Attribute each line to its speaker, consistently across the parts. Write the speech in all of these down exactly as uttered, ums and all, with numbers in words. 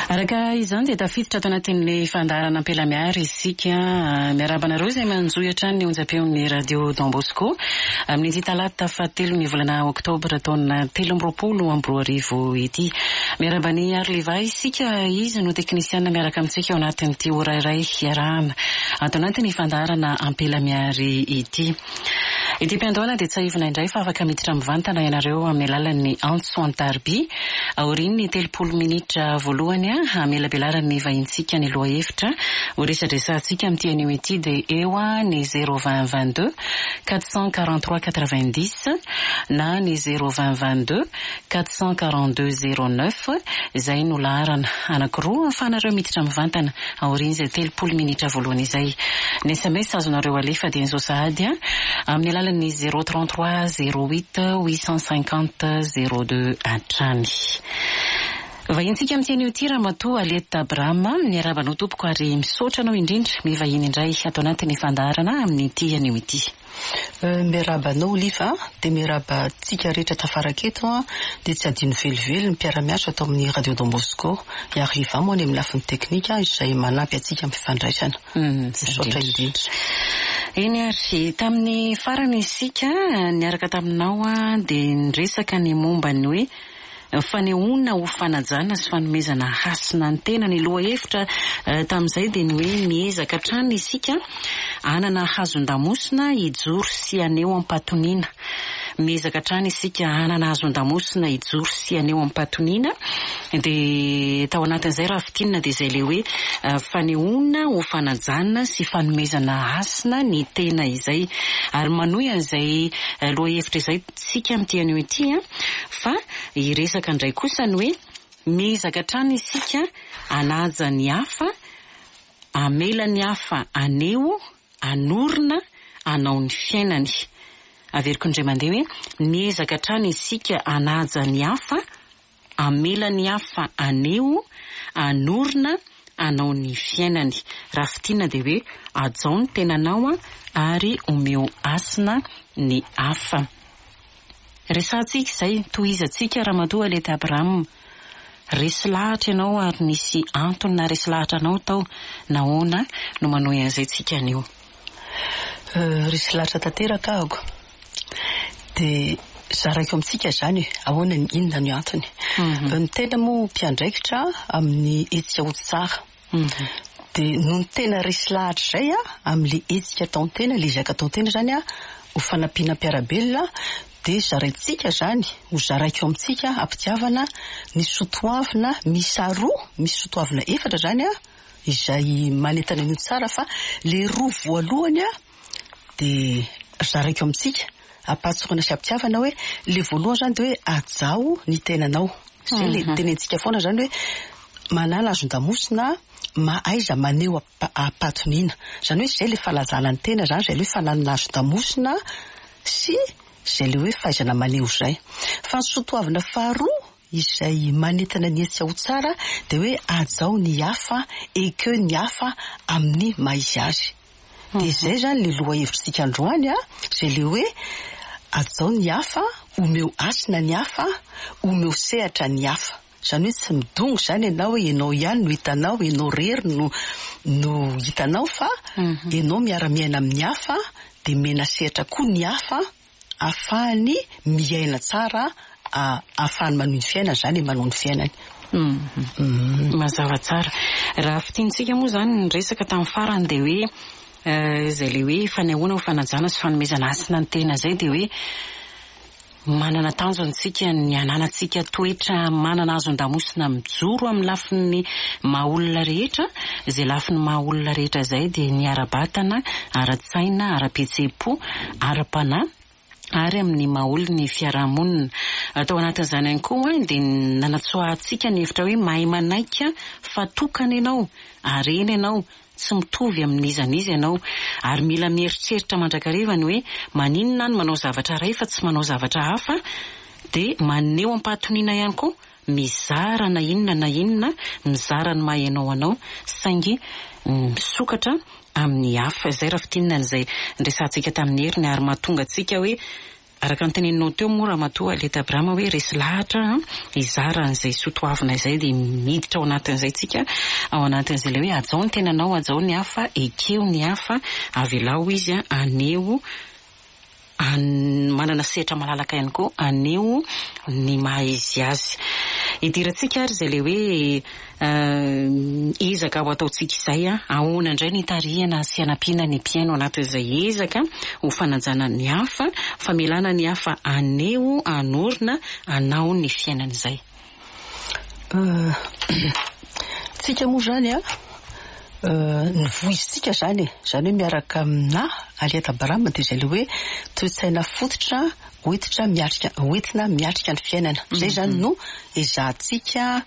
Speaker 1: Araka izany dia tafiditra ato anatin'ny fandarana ampela-miary isika miarabanareo izay manjohitra ny onjam-peon'ny radio Don Bosco amin'ity talata fahatelo ny volana oktobra taona telo amby roapolo amby roa arivo ity. Miarabany Arliva isika izy no teknisiana miaraka amintsika ao anatin'ity ora iray hiarahana ato anatin'ny fandarana ampela-miary ity. Ity mpiandoana dia tsy aivina indray fa afaka miditra mivantana ianareo amin'ny alalan'ny Antoine Tarby aorian'ny telopolo minitra voalohany a amelabelarany vahintsika ny loha hevitra ho resadresantsika amin'ity anio ity dia eo a ny zéro vingt vingt-deux quatre cent quarante-trois quatre-vingt-dix na ny zéro vingt vingt-deux quatre cent quarante-deux zéro neuf izay no laharana anankiroa ahafahanareo miditra mivantana aoriany izay telopolo minitra voalohany izay. Ny S M S azonareo alefa dia nizao sahady a amin'ny alalan'ny zéro trente-trois zéro huit huit cent cinquante zéro deux hatrany. Vahintsika amin'ity anio ity Ramatoa Aleta Abrahama miarabanao tompoko ary misaotra anao indrindra mivahiny indray ato anatin'ny fandarana amin'ity anio ity.
Speaker 2: Miarabanao Liva dia miarabantsika rehetra tafaraketo a dia tsy adino velively ny mpiara-miasa atao amin'ny radio Don Bosco Arliva moa ny amin'ny lafiny teknika izay manampy atsika amin'ny fifandraisana. Misaotra indrindra.
Speaker 1: Eny ary tamin'ny farany isika niaraka taminao a dia niresaka ny momba ny hoe fanehoana ho fanajana sy fanomezana hasina ny tena ny loha hevitra tamin'izay dia ny hoe miezaka hatrany isika anana hazon-damosina hijoro sy aneo am-patoniana. Miezaka hatrany isika anana hazon-damosina hijoro sy aneo am-patoniana dia tao anatin'izay rafitinina dia izay le hoe fanehoana ho fanajana sy fanomezana hasina ny tena izay ary manohy an'izay loha hevitra izay tsika amin'ity anio ity a fa iresaka indray kosa ny hoe miezaka hatrany isika anaja ny hafa amela ny hafa aneo anorina anao ny fiainany. Averiko indray mandeha hoe miezaka hatrany isika anaja ny hafa amela ny hafa aneo anorina anao ny fiainany. Rafitina dia hoe ajao ny tenanao ary omeo asina ny hafa. Resantsika izay tohizatsika Ramatoa Aleta Abrahama resy lahatra ianao ary nisy antony na resy lahatra anao tao nahoana no manohy an'izay tsika anio.
Speaker 2: Resy lahatra tanteraka ahako dia zaraiko amintsika izany ahoana ny inona ny antony. Ny tena moa mpiandraikitra amin'ny etsika ho tsara dia no ny tena resy lahatra izay a amin'ilay etsika ataon'ny tena ilay zaka ataon'ny tena izany a ho fanampiana mpiarabelona dia zaraitsika izany ho zaraiko amintsika ampitiavana ny sotoavina misy roa misy sotoavina efatra izany a izay manentana ny tsara fa le roa voalohany a dia zaraiko amintsika ampatsorana sy ampitiavana hoe le voalohany izany dia hoe ajao ny tenanao. Izay le tenentsika foana izany hoe manana hazon-damosina maaiza maneo am-patoniana. Izany hoe izay le falazana ny tena izany izay le hoe fananana hazon-damosina sy izay le hoe fahaizana maneo izay. Fa ny sotoavina faharoa izay manentana ny etsika ho tsara dia hoe ajao ny hafa ekeo ny hafa amin'ny maizy azy. Dia izay izany le loha hevitrsika androany a izay le hoe ajao ny hafa omeo asina ny hafa omeo sehatra ny hafa. Izany hoe tsy midongo izany ianao hoe ianao ihany no hitanao ianao rery no no hitanao fa ianao miara-miaina amin'ny hafa dia mena sehatra koa ny hafa ahafahany miaina tsara ahafahany manohy ny fiainana izany manohy ny fiainany.
Speaker 1: Mazava tsara. Raha fitiantsika moa izany ny resaka tamin'ny farany dia hoe izay le hoe fanehoana ho fanajana sy fanomezana hasina ny tena izay dia hoe manana tanjontsika ny ananantsika toetra manana hazon-damosina mijoro amin'ny lafiny maha-olona rehetra. Izay lafiny maha-olona rehetra izay dia ny ara-batana, ara-tsaina, ara-pihetseham-po, ara-panahy ary amin'ny maha-olona ny fiarahamonina. Atao anatin'izany ihany koa dia nanatsoahantsika ny hevitra hoe mahay manaika fa tokana ianao, arena ianao, tsy mitovy amin'iza n'iza ianao ary mila mieritreritra mandrakariva ny hoe maninona ny manao zavatra iray fa tsy manao zavatra hafa dia maneo am-patoniana ihany koa mizara na inona na inona mizara ny maha ianao anao saingy misokatra amin'ny hafa. Izay raha fitinina n'izay ndresantsika tamin'ny heriny ary mahatonga antsika hoe araka ny teneninao teo moa Ramatoa Leta Abrahama hoe resy lahatra izara an'izay sotoavina izay dia miditra ao anatin'izay tsika ao anatin'izay le hoe ajao ny tenanao ajao ny hafa ekeo ny hafa avelao izy a aneo manana sehatra malalaka ihany koa aneo ny mahaizy azy idirantsika ary izay le hoe ezaka ho ataontsika izay a ahoana indray ny tarihana sy anampiana ny mpiaino anatin'izay ezaka ho fanajana ny hafa famelana ny hafa aneo anorina anao ny fiainan'izay
Speaker 2: tsika moa zany a ny voizitsika zany zany hoe miaraka amina Leta Abrahama dia izay le hoe toe-tsaina fototra hoetitra miatrika hoetina miatrika ny fiainana zay zany no ezahantsika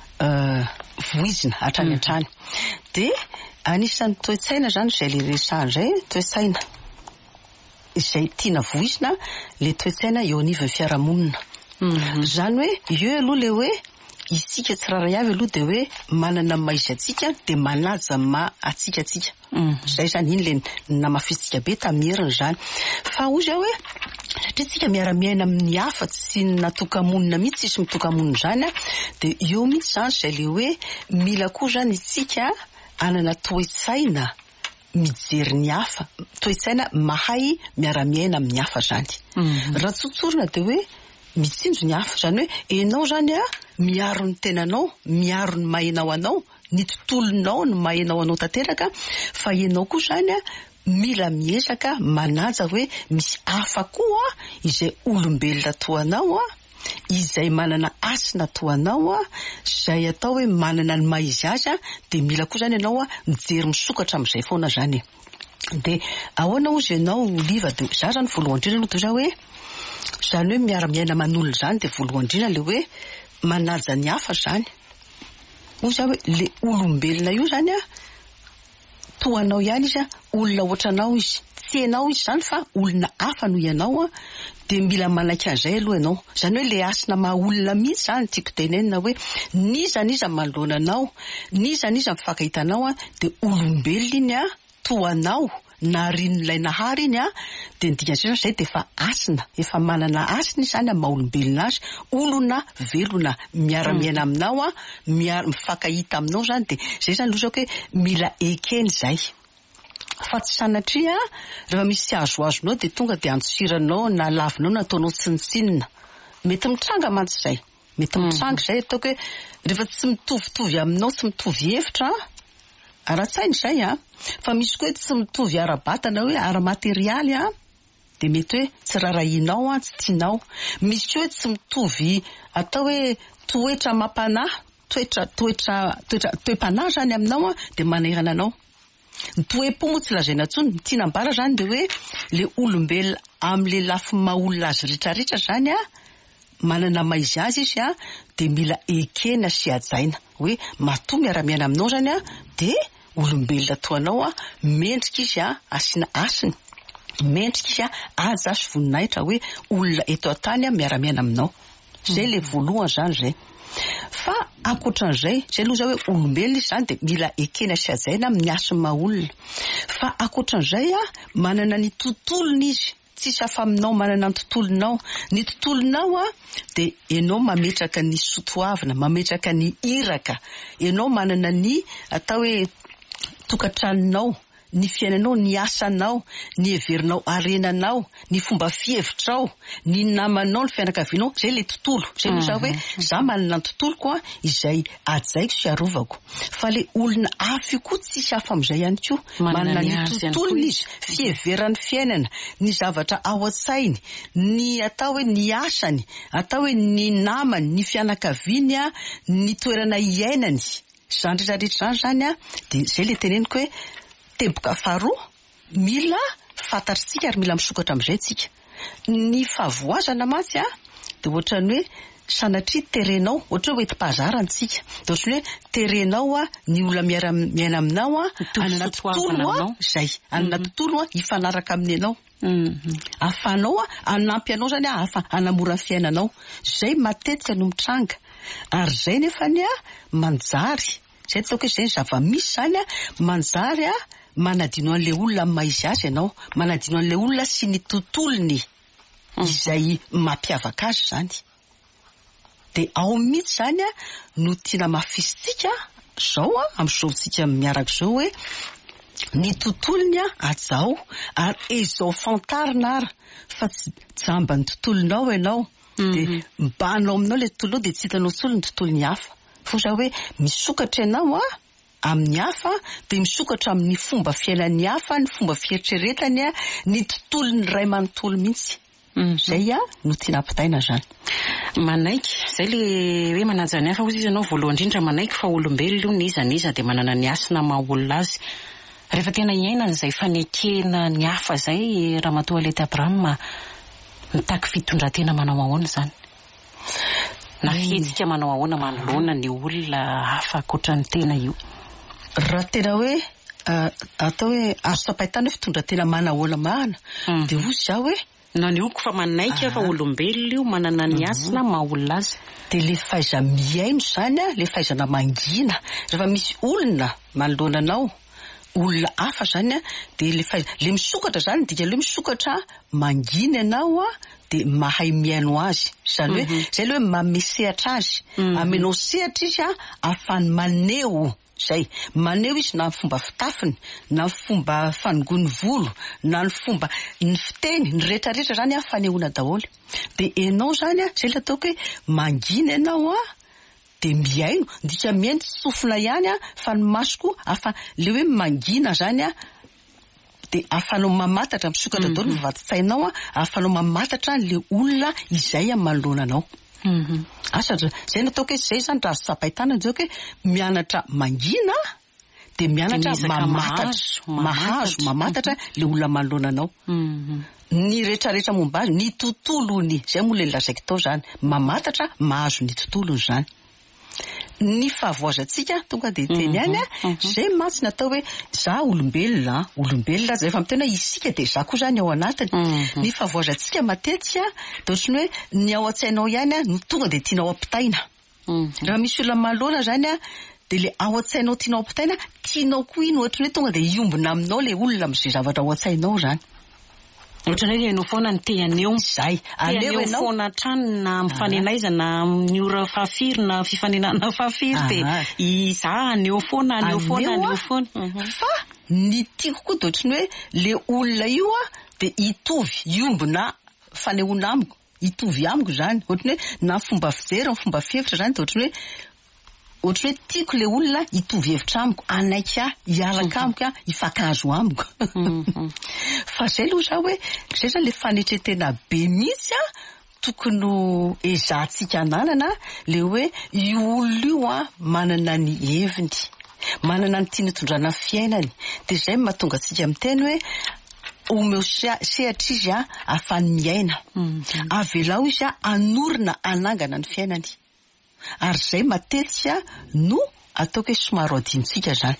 Speaker 2: voizina hatrany hatrany dia anisan'ny toe-tsaina zany izay le resahana izay toe-tsaina izay tiana voizina le toe-tsaina eo anivon'ny fiarahamonina zany hoe eo aloha le hoe isika tsiraray avy aloha dia hoe manana maizy atsika dia manaja ma atsika atsika zay zany iny le namafisitsika be tamin'ny heriny zany fa ozy hoe satria tsika miara-miaina amin'ny hafa tsy natokamonina mihitsy tsisy mitokamonina zany a dia eo mihitsy zany izay le hoe mila koa zany itsika anana toe-tsaina mijery ny hafa toe-tsaina mahay miara-miaina amin'ny hafa zany raha tsotsorina dia hoe mitsinjo ny hafa zany hoe enao zany a miaro ny tenanao miaro ny mahainao anao ny tontolonao ny mahainao anao tanteraka fa enao koa zany a mila miezaka manaja hoe misy hafa koa izay olombelona toanao a izay manana asina toanao a izay atao hoe manana ny maizy azy a dia mila koa zany ianao a mijery misokatra amin'izay foana zany dia ahoana ozy ianao liva dia za zany voalohany indrindra aloha dia za hoe zany hoe miara-miaina manolo zany dia voalohany indrindra le hoe manaja ny hafa zany ozy hoe le olombelona io zany a toanao ihany izy a olona ohatranao izy tsy ianao izy zany fa olona hafa no ianao a dia mila manaiky an'izay aloha ianao zany hoe le asina maha olona mihitsy zany tiako tenenina hoe niza niza manoloana anao niza niza mifakahitanao a dia olombelona iny a toanao na rin'ilay nahary iny a dia nydinazay zay dia efa asina efa manana asina zany a maha olombelona azy olona velona miara-miaina aminao a miara mifakahita aminao zany dia zay zany losako hoe mila ekeny zay fa tsy sanatria rehefa misy azoazonao dia tonga dia antsiranao na lavinao na ataonao tsinitsinina mety mitranga mantsy zay mety mitranga zay ataoko hoe rehefa tsy mitovitovy aminao tsy mitovy hevitra ara-tsainy zay a fa misy koa hoe tsy mitovy ara-batana hoe ara-materialy a dia mety hoe tsy rarahinao a tsy tianao misy koa hoe tsy mitovy atao hoe toetra mampanahy toetra toetra toetra toe-panahy zany aminao a dia manerana anao ny toe-po moa tsy lazaina intsony ny tianambara zany dia hoe le olombelona amin'le lafy maha-olona azy rehetrarehetra zany a manana maizy azy izy a dia mila ekena sy ajaina hoe matoa miara-miaina aminao zany a dia olombelona toanao a mendrika izy a asiana asiny mendrika izy a aza sy voninahitra hoe olona eto an-tany a miara-miaina aminao zay le voalohany zany zay fa akoatran'izay zay aloha zao hoe olombelona izy zany dia mila ekena sy ajaina amin'ny asiny maha-olona fa akoatran'izay a manana ny tontolony izy tsisy hafa aminao manana ny tontolonao ny tontolonao a dia ianao mametraka ny sotoavina mametraka ny iraka ianao manana ny atao hoe tokantranonao ny fiainanao ny asanao ny heverinao arenanao ny fomba fihevitrao ny namanao ny fianakavianao zay le tontolo zay moa za hoe za manana ny tontoloko a izay ajaiko sy arovako fa le olona hafa io koa tsisy hafa amin'izay ihany koa manana ny tontolony izy fiheveran'ny fiainana ny zavatra ao an-tsainy ny atao hoe ny asany atao hoe ny namany ny fianakaviany a ny toerana iainany zany rehetrarehetra zany zany a dia zay le teneniko hoe teboka faharoa mila fantatritsika ary mila misokatra amin'izay tsika ny fahavoazana mantsy a dia ohatrany hoe sanatria terenao ohatra hoe enti-pahazaransika dia ohatrany hoe terenao a ny olona miara-miaina aminao a anana tontolo a zay anana tontolo a hifanaraka amin'ny anao ahafanao a anampy anao zany a afa anamora ny fiainanao zay matetika no mitranga ary zay nefany a manjary zay ataoko hoe zay ny zava-misy zany a manjary a manadino an'le olona amin'ny maizy azy ianao manadino an'le olona sy ny tontolony izay mampiavaka azy zany. De ao mihitsy zany a no tiana mafisitsika zao a amin'izao tsika miaraka zao hoe ny tontolony a ajao ary ezao fantarina ara fa tsy jamba ny tontolonao ianao de mibanao aminao le tontolo de tsy hitanao tsolo ny tontolony hafa fa za hoe misokatra ianao a amin'ny hafa de misokatra amin'ny fomba fiainan'ny hafa ny fomba fieritreretany a ny tontolony ray manontolo mihitsy. Zay a no tiana ampitaina zany.
Speaker 1: Manaiky zay le hoe manaja ny hafa ozy izy ianao voalohany indrindra manaiky fa olombelona io niza niza de manana ny asina maha-olona azy. Rehefa tena iainana izay fanekena ny hafa zay Ramatoa Lety Abraham mitaky fitondran-tena manao ahoana zany? Na fihetsika manao ahoana manoloana ny olona hafa ankoatra ny tena io?
Speaker 2: Raha tena hoe atao hoe azo sapaitana fitondran-tena manahoana mahana de ozy za hoe
Speaker 1: na ny oko fa manaiky fa olombelona io manana ny asina maha-olona azy.
Speaker 2: De le faiza miaino zany a le faizana mangina rehefa misy olona manoloana anao olona hafa zany a de le faiza le misokatra zany dika le misokatra mangina ianao a de mahay miaino azy zany hoe zay le hoe mamesehatra azy amenao sehatra izy a afany maneho zay maneho izy na fomba fitafiny na fomba fanongony volo na ny fomba ny fiteny ny rehetrarehetra zany a fanehoana daholo de enao zany a zay le ataoko hoe mangina ianao a de miaino dika miaino sofina ihany a fa ny masoko afa le hoe mangina zany a de afanao mamatatra misokatra daholo ny vaty-tsainao a afanao mamatatra le olona izay a manoloana anao. Asa zay nataoko hoe zay zany raha sapaitana zao hoe mianatra mangina de mianatra mamatatra mahazo mamatatra le olona manoloana anao. Ny rehetrarehetra momba azy ny tontolony zay moa le lazaiko tao zany mamatatra mahazo ny tontolony zany. Ny fahavoazantsika tonga de teny any a zay matsy natao hoe za olombelona olombelona zay efa mitena isika de za koa zany ao anatiny. Ny fahavoazantsika matetika de ohatrany hoe ny ao an-tsainao ihany a no tonga de tianao ampitaina. Raha misy olona maloana zany a de le ao an-tsainao tianao ampitaina tianao koa iny ohatrany hoe tonga de iombona aminao le olona am'izay zavatra ao an-tsainao zany.
Speaker 1: Ohatrany hoe enao foana ny teaneo
Speaker 2: zay
Speaker 1: aleo foana trano na mifanenaiza na ny ora fafiry na fifanenana fafiry de iza aneo foana aneo foana aneo foana
Speaker 2: fa ny tiako koa de ohatrany hoe le olona io a de hitovy iombona fanehoana amiko hitovy amiko zany ohatrany hoe na fomba fijery fomba fihevitra zany de ohatrany hoe ohatrany hoe tiako le olona hitovy hevitra amiko anaiky a hiaraka amiko a hifankahazo amiko. Fa zay aloha za hoe zay zany le fanetretena be mihitsy a tokony ezahantsika ananana le hoe io olona io a manana ny heviny manana ny tiany tondrana fiainany de zay mahatonga antsika miteny hoe omeo sehatra izy a afany miaina avelao izy a anorina anangana ny fiainany ary zay matetika no ataoko hoe somaro adintsika zany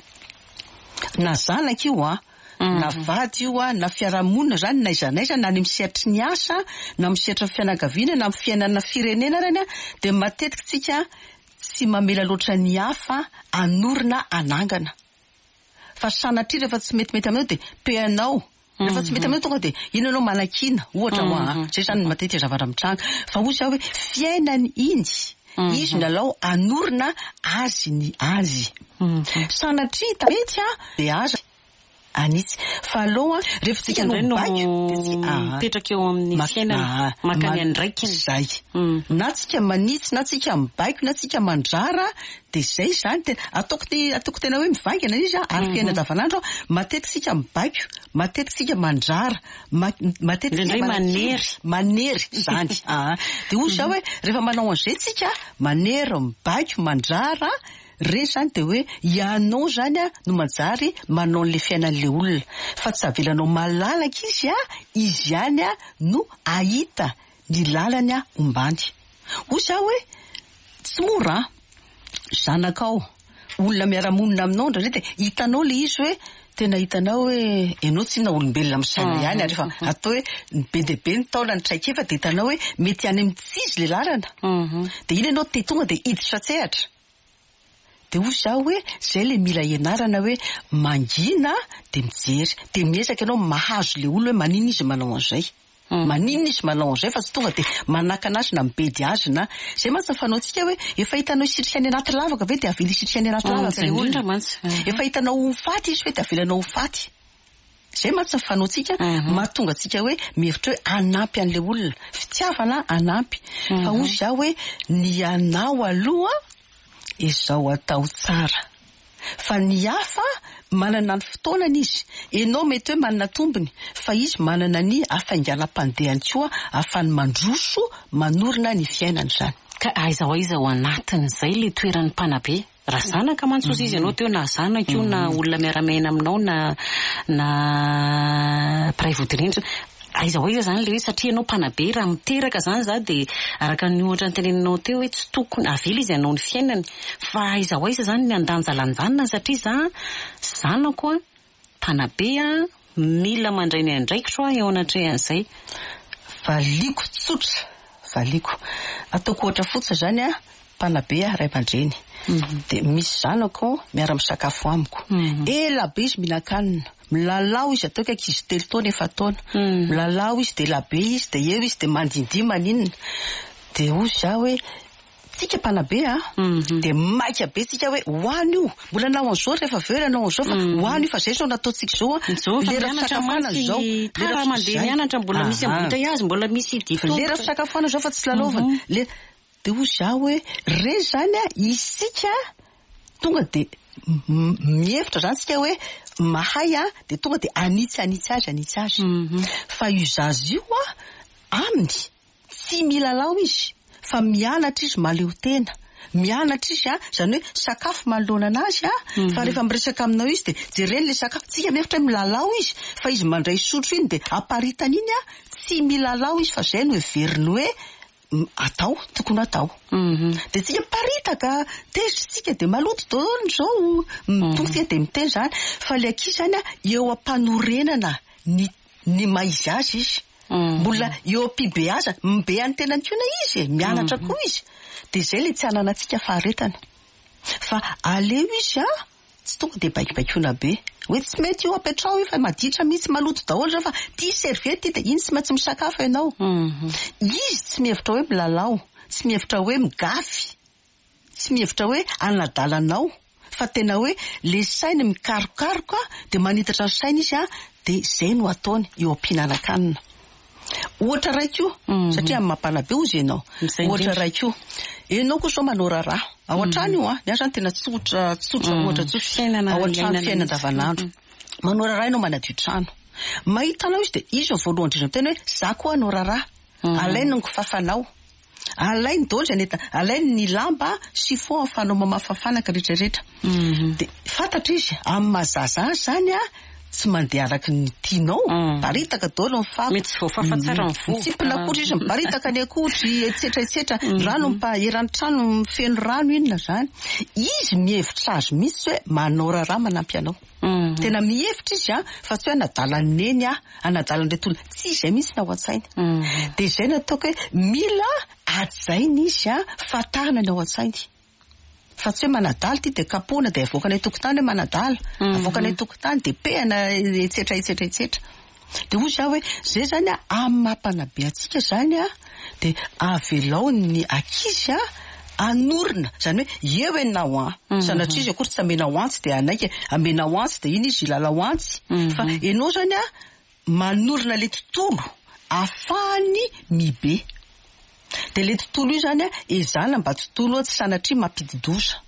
Speaker 2: na zanaka io a na vady io a na fiarahamonina zany na izanaiza na ny misehatra ny asa na misehatra ny fianakaviana na amin'ny fiainana firenena reny a de matetika tsika tsy mamela loatra ny hafa anorina anangana fa sanatria rehefa tsy metimety aminao de peanao rehefa tsy mety aminao tonga de ino anao manakina ohatra hoa zay zany matetika zavatra mitranga fa ozy aho hoe fiainany iny izy nalao anorina azy ny azy sanatria tamety a de aza anitsy fa aloha rehefa tsika no baiko
Speaker 1: petraka eo amin'ny fiainana makany andraikiny
Speaker 2: zay na tsika manitsy na tsika mibaiko na tsika mandrara de zay zany tena ataoko ataoko tena hoe mivaingana izy ary fiainana davanandro matetika tsika mibaiko matetika tsika mandrara matetika
Speaker 1: manery
Speaker 2: manery zany de ozy zao hoe rehefa manao an'izay tsika manery mibaiko mandrara re zany de hoe ianao zany a no manjary manao le fiainan'le olona fa tsy avelanao malalaka izy a izy ihany a no ahita ny lalany a ombany ozy aho hoe tsy mora zanakao olona miaramonina aminao ndra de hitanao le izy hoe tena hitanao hoe enao tsy na olombelona misaina ihany a rehefa atao hoe be de be ny taona ny traikefa de hitanao hoe mety any amin'ny tsizy le lalana de iny ianao te tonga de hiditra tsehatra de ozy zaho hoe zay le mila ianarana hoe mangina de mijery de miezaka ianao mahazo le olo hoe manino izy manao an'izay maninona izy manao an'izay fa tsy tonga de manakana azy na mibedy azy na zay mantsy fanaontsika hoe efa hitanao sitrika any anaty lavaka ve de avela sitrika any anaty lavaka le olona efa hitanao faty izy ve de avelanao faty zay mantsy fanaontsika mahatonga atsika hoe mihevitra hoe anampy an'le olona fitiavana anampy fa ozy aho hoe ny anao aloha izao atao tsara fa ny hafa manana ny fotoanany izy enao mety hoe manana tombony fa izy manana ny afainganam-pandehany koa afany mandroso manorina ny fiainany zany
Speaker 1: ka aiza ho aiza ao anatin'izay le toeran'ny mpanabe raha zanaka mantsozy izy ianao teo na zanako na olona miaramaina aminao na na pray vodirindra aiza ho aiza zany le hoe satria ianao mpanabe raha miteraka zany za de araka ny ohatra ny teneninao teo hoe tsy tokony avela izy ianao ny fiainany fa aiza ho aiza zany ny andanjalanjanina satria za zanako a mpanabe a mila mandray ny andraikitro a eo anatrehan'izay
Speaker 2: valiko tsotra valiko ataoko ohatra fotsy zany a mpanabe a ray aman-dreny de misy zanako miara-misakafo amiko ela be izy mihinan-kanina milalao izy atao ankizy telo taona efa taona milalao izy de labe izy de eo izy de mandindia maninona de ozy za hoe tsika mpanabe a de maika be tsika hoe hoany io mbola nao an'izao rehefa aveo anao an'izao fa hoany io fa zay zao nataontsika zao a lera fisakafoana zao
Speaker 1: lera mandeha mianatra mbola misy embouteillage mbola misy diplôme
Speaker 2: lera fisakafoana zao fa tsy lalaovana le de ozy za hoe re zany a isika tonga de mihevitra zany tsika hoe mahay a de tonga de anitsy anitsy azy anitsy azy fa io zazy io a aminy tsy milalao izy fa mianatra izy maleo tena mianatra izy a zany hoe sakafo manoloana anazy a fa rehefa miresaka aminao izy de jereny le sakafo tsika mihevitra milalao izy fa izy mandray sotro iny de aparitany iny a tsy milalao izy fa zay no heveriny hoe atao tokony atao de tsika paritaka tezitsika de maloto daholo zao tonga tsika de miteny zany fa le ankizy zany a eo ampanorenana ny ny maizy azy izy mbola eo ampibe aza mibe any tenany koa na izy mianatra koa izy de zay le tsy ananatsika faharetana fa aleo izy a tsy tonga de baikibaikiona be hoe tsy mety io apetrao io fa maditra mihitsy maloto daholo zao fa ty serviety de iny tsy maintsy misakafo ianao izy tsy mihevitra hoe milalao tsy mihevitra hoe migafy tsy mihevitra hoe anadalanao fa tena hoe le sainy mikarokaroka de manitatra ny sainy izy a de zay no ataony eo am-pihinanakanina ohatra raiko satria amin'ny mampanabe ozy ianao ohatra raiko ianao koa zao manao raharaha ao an-trano io a ny azy zany tena tsotra tsotra ohatra tsotra ao an-trano fiaina andavanandro manao raharaha ianao manadio trano mahitanao izy de izy ny voalohany indrindra miteny hoe za koa anao raharaha alainy ny kifafanao alainy daholo zay neta alainy ny lamba chiffon afanao mamafafanaka rehetrarehetra de fantatra izy amin'ny mahazaza azy zany a tsy mandeha araky ny tianao baritaka daholo ny fa
Speaker 1: mety tsy voafafa tsara ny fo
Speaker 2: tsipinakotra izy mibaritaka ny akotry etsetra etsetra rano mipaherany trano mifeno rano inona zany izy mihevitra azy mihitsy hoe manao raharaha manampy anao tena mihevitra izy a fa tsy hoe anadalany neny a anadalany retolo tsy izay mihitsy na ao an-tsainy de zay nataoko hoe mila ajainy izy a fatahana ny ao an-tsainy fa tsy hoe manadaly ty de kapoana de avoaka ny tokotany hoe manadala avoaka ny tokotany de pehana etsetra etsetra etsetra de ozy aho hoe zay zany a amin'ny mampanabe atsika zany a de avelao ny ankizy a anorina zany hoe eo enao a sanatria izy akory tsy amenao antsy de anaika amenao antsy de iny izy ilalao antsy fa enao zany a manorina le tontolo afahany mibe de le tontolo io zany a ezana mba tontolo tsy sanatria mampididoza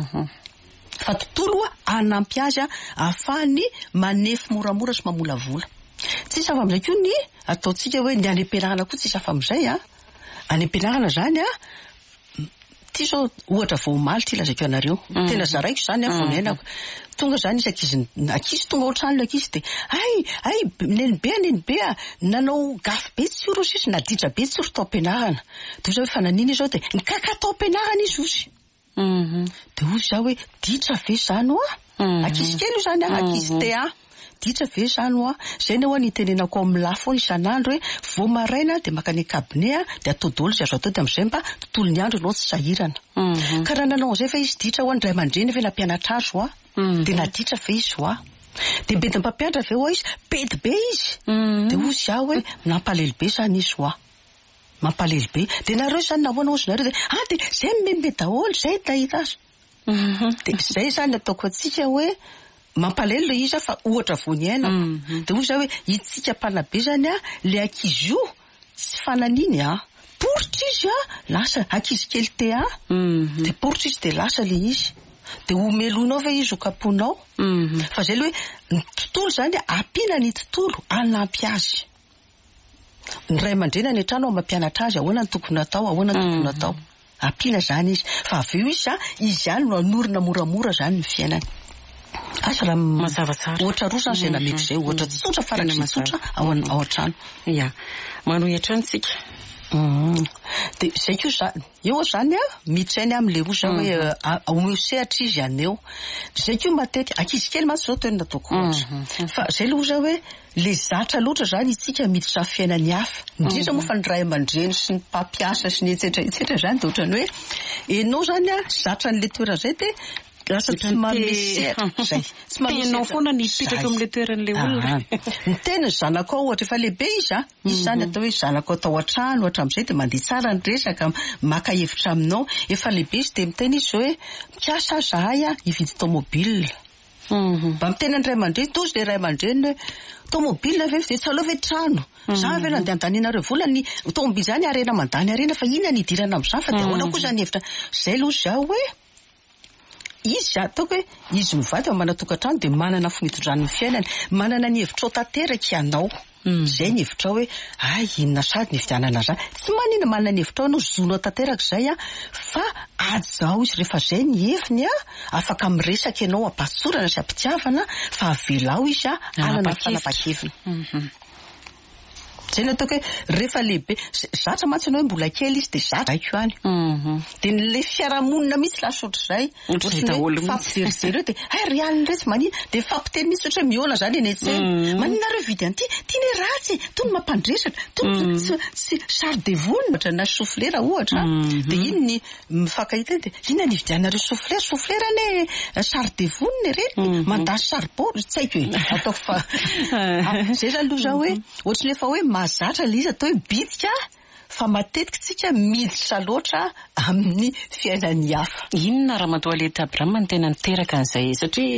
Speaker 2: fa tontolo a anampy azy a afahany manefy moramora sy mamolavola tsisy afa am'izay koa ny ataotsika hoe ny any am-pianarana koa tsisy afa am'izay a any am-pianarana zany a ty zao ohatra voamaly ty lazaiko anareo tena zaraiko zany a vonainako tonga zany izy ankizy ankizy tonga ohatrany le ankizy de ay ay neny be neny be a nanao gafy be tsy oro izy naditra be tsy oro tao am-pianarana de ozy hoe fa nanina izy zao de nikaka tao am-pianarana izy ozy de ozy za hoe ditra ve zany oa ankizy kely io zany a ankizy te a ditra ve zany oa zay ny hoa nitenenako amin'ny lafo isan'andro hoe vao maraina de maka ny cabinet de atao daholo zay azo atao de am'izay mba tontolo ny andro anao tsy sahirana ka raha nanao an'izay fa izy ditra ho any ray aman-dreny ve nampianatra azy oa de naditra ve izy oa De bedy mpampianatra avy eo izy, bedy be izy. De hozy zao hoe nampalely be zany izy hoa. Mampalely be. De nareo zany nahoana ozy nareo de ah de zay membe daholo zay nahita azy. De zay zany ataoko atsika hoe mampalely le izy fa ohatra vony aina. De hoy zao hoe itsika mpanabe zany a le ankizy io tsy fananiny a. Poritra izy a lasa ankizy kely te a. De poritra izy de lasa le izy. De omelonao ve izy ho kaponao. Fa zay le hoe ny tontolo zany ampiana ny tontolo anampy azy. Ny ray aman-dreny any an-trano mampianatra azy ahoana ny tokony atao, ahoana ny tokony atao. Ampiana zany izy. Fa avy eo izy a izy zany no anorina moramora zany ny fiainany. Asa raha
Speaker 1: mazava tsara.
Speaker 2: Ohatra roa zany zay nameko zay, ohatra tsotra faran'ny tsotra ao ao an-trano.
Speaker 1: Ya. Manohy an-tranontsika.
Speaker 2: De zay koa zany eo zany a miditsainy amin'le rosa hoe omeo sehatra izy aneo. Zay koa matetika ankizy kely mantsy zao toerana ataoko ohatra. Fa zay le oza hoe le zatra loatra zany itsika miditra fiainany hafa. Indrindra moa fa ny ray aman-dreny sy ny mpampiasa sy ny etsetra etsetra zany de ohatrany hoe enao zany a zatra n'le toerana zay de lasa tsy mamesera zay. Tsy
Speaker 1: mamesera foana ny pitraka amin'le toeran'le olona.
Speaker 2: Ny tena zanako ohatra efa lehibe izy a, izy zany atao hoe zanako atao an-trano hatramin'izay de mandeha tsara ny resaka maka hevitra aminao. Efa lehibe izy de miteny izy hoe mpiasa zahay a hividy tomobile. Mba miteny ny ray aman-dreny tozy le ray aman-dreny hoe tomobile ve de tsalo ve trano. Za ve nandeha andaninareo vola ny tomobile zany arena mandany arena fa inona ny idirana amin'izany fa de ahoana koa zany hevitra. Zay lo zao hoe izy ataoko hoe izy mivady ao manatokantrano de manana fomidondran'ny fiainany, manana ny hevitra tanteraka ianao. Zay ny hevitra hoe ay inona sady ny fianana zany. Tsy manina manana ny hevitra anao zonao tanteraka zay a, fa ajaho izy rehefa zay ny heviny a, afaka miresaka ianao ampatsorana sy ampitiavana fa avelao izy a alana fanapakevina. Zay ny ataoko hoe rehefa lehibe zatra mantsy ianao hoe mbola kely izy de zatra iko any. De le fiarahamonina mihitsy lasa ohatr'izay. Fampijery de ay ry alina resy manina de fampiteny mihitsy ohatra miona zany eny etsena. Maninareo vidy an'ity, tiany ratsy, tony mampandresatra, tony tsy sary de vonina na soufflera ohatra. De iny ny mifankahita de inona ny vidianareo soufflera, soufflera ane sary de vonina ireny, mandasy saribao tsy haiko hoe ataoko fa zay zany aloha zao hoe ohatrany efa hoe mazatra le izy atao hoe bitika fa matetika tsika miditra loatra amin'ny fiainany hafa.
Speaker 1: Inona raha matoa le Abraham ny tena niteraka an'izay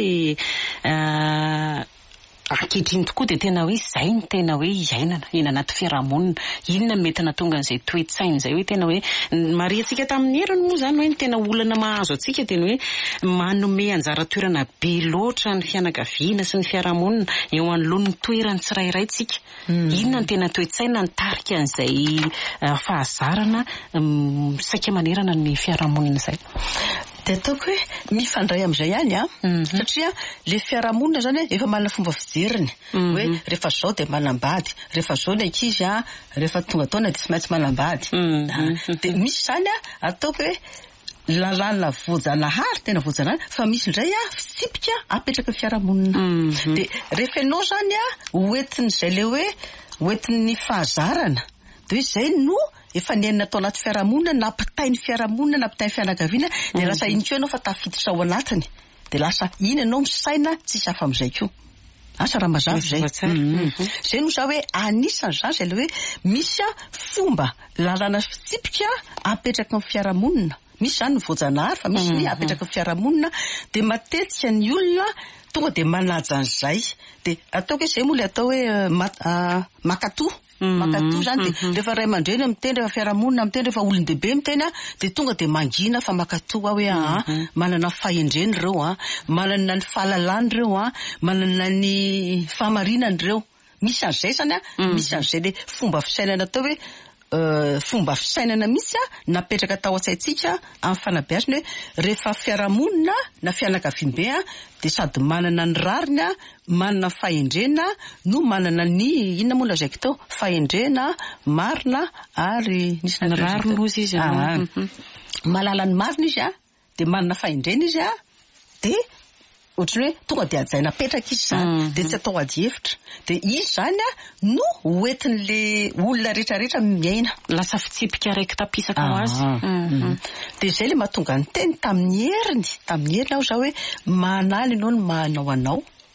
Speaker 1: satria ankehitriny tokoa de tena hoe zay ny tena hoe iainana eny anaty fiarahamonina. Inona mety natonga an'izay toe-tsaina zay hoe tena hoe mariantsika tamin'ny heriny moa zany hoe tena olana mahazo atsika tena hoe manome anjara toerana be loatra ny fianakaviana sy ny fiarahamonina eo anoloan'ny toerany tsirairay tsika. Inona ny tena toe-tsaina nitarika an'izay fahazarana saika manerana ny fiarahamonina zay.
Speaker 2: De ataoko hoe mifandray amin'izay ihany a, satria le fiarahamonina zany efa manana fomba fijeriny hoe rehefa zao de manambady, rehefa zao ny ankizy a, rehefa tonga taona de tsy maintsy manambady. De misy zany a ataoko hoe lalàna voajanahary tena voajanahary fa misy indray a fitsipika apetraka fiarahamonina. De rehefa ianao zany a hoentin'izay le hoe hoentin'ny fahazarana de hoe zay no efa niaina atao anaty fiarahamonina, nampitainy fiarahamonina, nampitainy fianakaviana de lasa iny koa ianao fa tafiditra ao anatiny de lasa iny ianao misaina tsisy hafa amin'izay koa. Asa raha mazava zay. Zay no zao hoe anisan'ny zany zay le hoe misy fomba lalàna fitsipika apetraka amin'ny fiarahamonina. Misy zany ny voajanahary fa misy ny apetraka amin'ny fiarahamonina de matetika ny olona tonga de manaja an'izay. De ataoko hoe zay moa le atao hoe makatoa. Makatoa zany de rehefa ray aman-dreny miteny rehefa fiarahamonina miteny rehefa olon-dehibe miteny de tonga de mangina fa makatoa hoe ah manana fahendreny reo a, manana ny fahalalany reo a, manana ny fahamarinany reo. Misy an'izay zany a, misy an'izay le fomba fisainana atao hoe fomba fisainana misy a napetraka tao an-tsaintsika amin'ny fanabeazany hoe rehefa fiarahamonina na fianakaviam-be a de sady manana ny rariny a, manana fahendrena no manana ny inona moa lazaiko tao fahendrena marina ary nisy
Speaker 1: ny rariny ozy izy
Speaker 2: malala ny marina izy a de manana fahendrena izy a de ohatrany hoe tonga de ajaina petraka izy zany de tsy atao ady hevitra de izy zany a no hoentin'le olona rehetrarehetra miaina
Speaker 1: lasa fitsipika raiky tapisaka ho azy.
Speaker 2: De zay le mahatonga ny teny tamin'ny heriny tamin'ny heriny aho zao hoe manaly ianao ny mahanao anao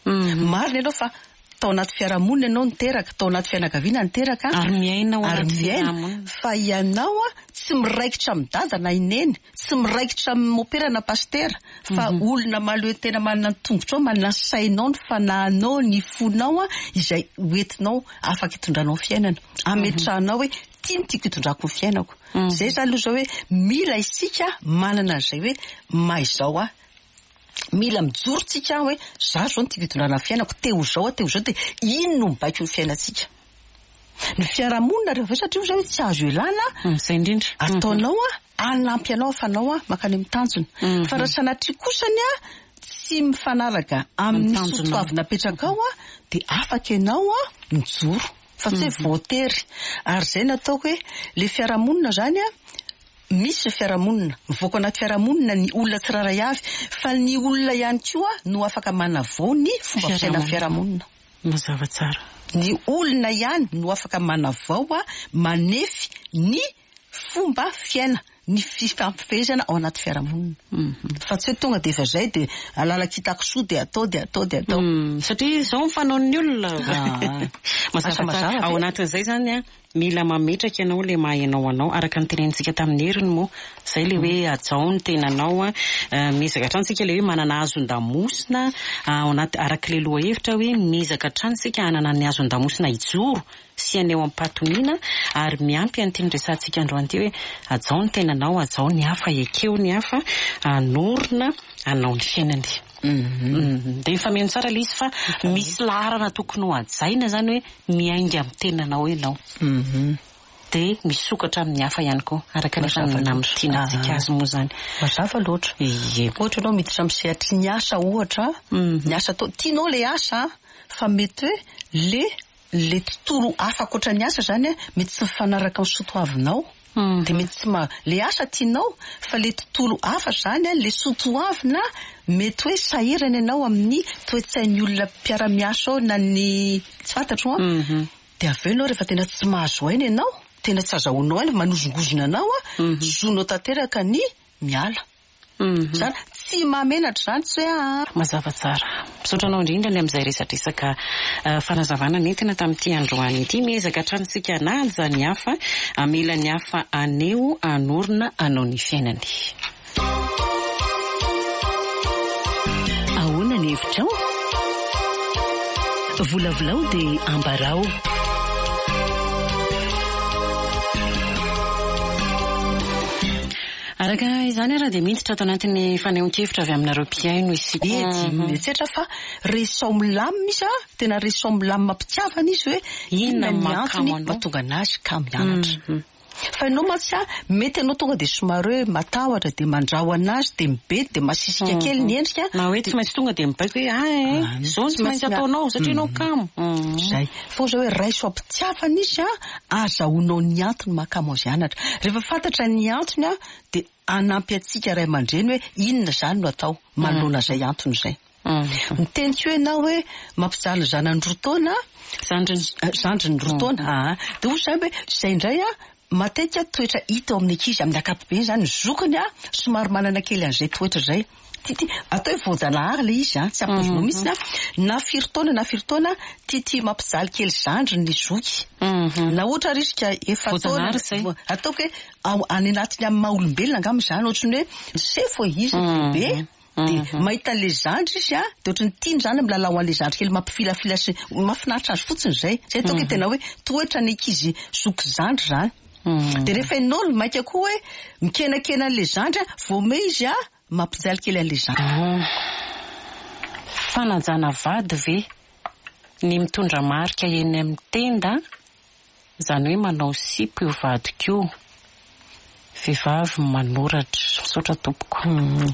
Speaker 2: marina ianao fa tao anaty fiarahamonina ianao niteraka, tao anaty fianakaviana niteraka
Speaker 1: ary miaina ao
Speaker 2: ary
Speaker 1: anaty
Speaker 2: miaina
Speaker 1: fiarahamonina
Speaker 2: fa ianao a tsy miraikitra amin'ny dada na ineny, tsy miraikitra amin'ny mopera na pastera fa olona maloe tena manana tongotra ao, manana sainao, ny fanahinao, ny fonao a izay hoentinao afaka hitondranao fiainana, ametrahanao hoe tiany tiako hitondrako ny fiainako. Zay zany aloha zao hoe mila isika manana an'izay hoe maizao a, mila mijoro tsika hoe za zao tiako hitondrana fiainako, teo zao teo zao, de ino no mibaiko ny fiainatsika. Ny fiarahamonina rehefa satria zao hoe tsy azo elana,
Speaker 1: zay indrindra
Speaker 2: ataonao a anampy anao afanao a makany amin'ny tanjona. Fa raha sanatria kosany a tsy mifanaraka amin'ny soatoavy napetraka ao a de afaka ianao a mijoro fa tsy hoe voatery. Ary zay nataoko hoe le fiarahamonina zany a, misy fiarahamonina mivoaka anaty fiarahamonina ny olona tsiraray avy, fa ny olona ihany koa no afaka manavao ny fomba fiaina fiarahamonina.
Speaker 1: Mazava tsara.
Speaker 2: Ny olona ihany no afaka manavao a manefy ny fomba fiaina, ny fifampifehezana ao anaty fiarahamonina. Fa tsy hoe tonga de efa zay de alala kitako soa de atao de atao de atao.
Speaker 1: Satria zao fanaon'ny olona. Mazava tsara. Ao anatin'izay zany a mila mametraka ianao le mahainao anao araka ny tenentsika tamin'ny heriny moa, zay le hoe ajao ny tenanao a, mezaka hatransika le hoe manana azon-damosina ao anaty araka le lohahevitra hoe mezaka hatransika hanana ny azon-damosina ijoro sy aneo am-patoniana, ary miampy an'iteny resantsika androany ity hoe ajao ny tenanao, ajao ny hafa ekeo ny hafa, anorina anao ny fiainany. De efa miheno tsara le izy fa misy laharana tokony ho ajaina zany hoe miainga amin'ny tenanao ianao. De misokatra amin'ny hafa ihany koa araka ny namitiana antsika azy moa zany.
Speaker 2: Mazava loatra. Ohatra ianao miditra amin'ny sehatra ny asa ohatra, ny asa atao tianao le asa fa mety hoe le le tontolo hafa ankoatra ny asa zany a mety tsy mifanaraka amin'ny soatoavinao. De mety tsy ma le asa tianao fa le tontolo hafa zany a le soatoavina mety hoe sahirana ianao amin'ny toe-tsain'ny olona mpiara-miasa ao na ny tsy fantatro a. De avy eo ianao rehefa tena tsy mahazo aina ianao, tena tsy azahoanao aina, manozongozona anao a, zonao tanteraka ny miala. Zany tsy mahamenatra zany tsy hoe
Speaker 1: mazava tsara. Misotranao indrindra ny amin'izay resatresaka fanazavana nentina tamin'ity androany ity, miezaka hatranisika naja ny hafa, amela ny hafa aneo anorina anao ny fiainany.
Speaker 3: Ahoana ny hevitrao? Volavolao dia ambarao.
Speaker 1: Araka izany raha dia miditra ato anatin'ny fanehoan-kevitra avy aminareo mpiaino isika.
Speaker 2: Mieritreritra fa resao milamina izy a, tena resao milamina mampitiavana izy hoe inona ny antony mahatonga anazy ka mianatra. Fa ianao mantsy a mety ianao tonga de somary hoe matahotra de mandrao anazy de mibedy de masisika kely ny endrika.
Speaker 1: Na hoe tsy maintsy tonga de mibaiko hoe ah zao tsy maintsy ataonao satria ianao kamo.
Speaker 2: Zay. Fa zao hoe raiso ampitiavana izy a, azahoanao ny antony mahakamo azy anatra. Rehefa fantatra ny antony a de anampy atsika ray aman-dreny hoe inona zany no atao manoloana zay antony zay. Miteny koa ianao hoe mampijaly zanany roa taona, zandriny roa taona, de hoy zany hoe zay indray a matetika toetra hita ao amin'ny ankizy amin'ny ankapobeny zany zokony a somary manana kely an'izay toetra zay. Tity atao hoe voajanahary le izy a, tsy ampozonao mihitsy na na firy taona na firy taona tity mampijaly kely zandriny ny zoky. Na ohatra risika efa taona ataoko hoe any anatiny amin'ny maha olombelona angamba zany ohatrany hoe sefo izy be. De mahita le zandry izy a, de ohatrany tiany zany milalao an'le zandry kely mampifilafila sy mahafinaritra azy fotsiny zay. Zay ataoko hoe tena hoe toetra ny ankizy zoky zandry zany. De rehefa ianao no maika koa hoe mikenakena an'le zandry vao me izy a mampijaly kely an'le zandry.
Speaker 1: Fanajana vady ve ny mitondra marika eny amin'ny tenda, zany hoe manao sipo io vady kio, vehivavy manoratra misaotra tompoko.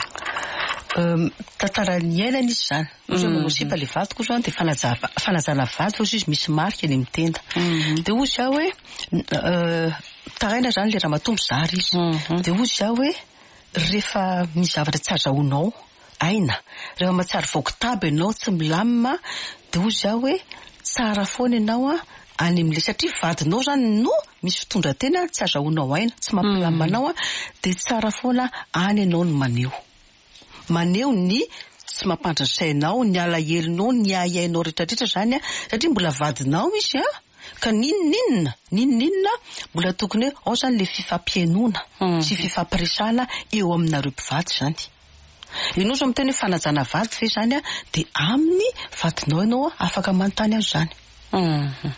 Speaker 2: Tantaran'ny ainany izy zany. Ozy manao sipa le vady koa zany de fanajana fanajana vady ozy izy misy marika eny amin'ny tenda. De ozy aho hoe taraina zany le raha matombo zary izy. De ozy aho hoe rehefa misy zavatra tsy azahoanao aina, rehefa mahatsara voky-taba ianao tsy milamina, de ozy aho hoe tsara foana ianao a any amin'le satria vadinao zany no misy fitondran-tena tsy azahoanao aina, tsy mampilamina anao a, de tsara foana any ianao no maneho. Maneho ny tsy mampandrasainao ny alahelinao ny ayainao rehetrarehetra zany a satria mbola vadinao izy a ka ninoninona ninoninona mbola tokony hoe ao zany le fifampiainona sy fifampiresahana eo aminareo mpivady zany. Ianao zao miteny hoe fanajana vady ve zany a de amin'ny vadinao ianao afaka manontany azy zany.
Speaker 1: Mhm.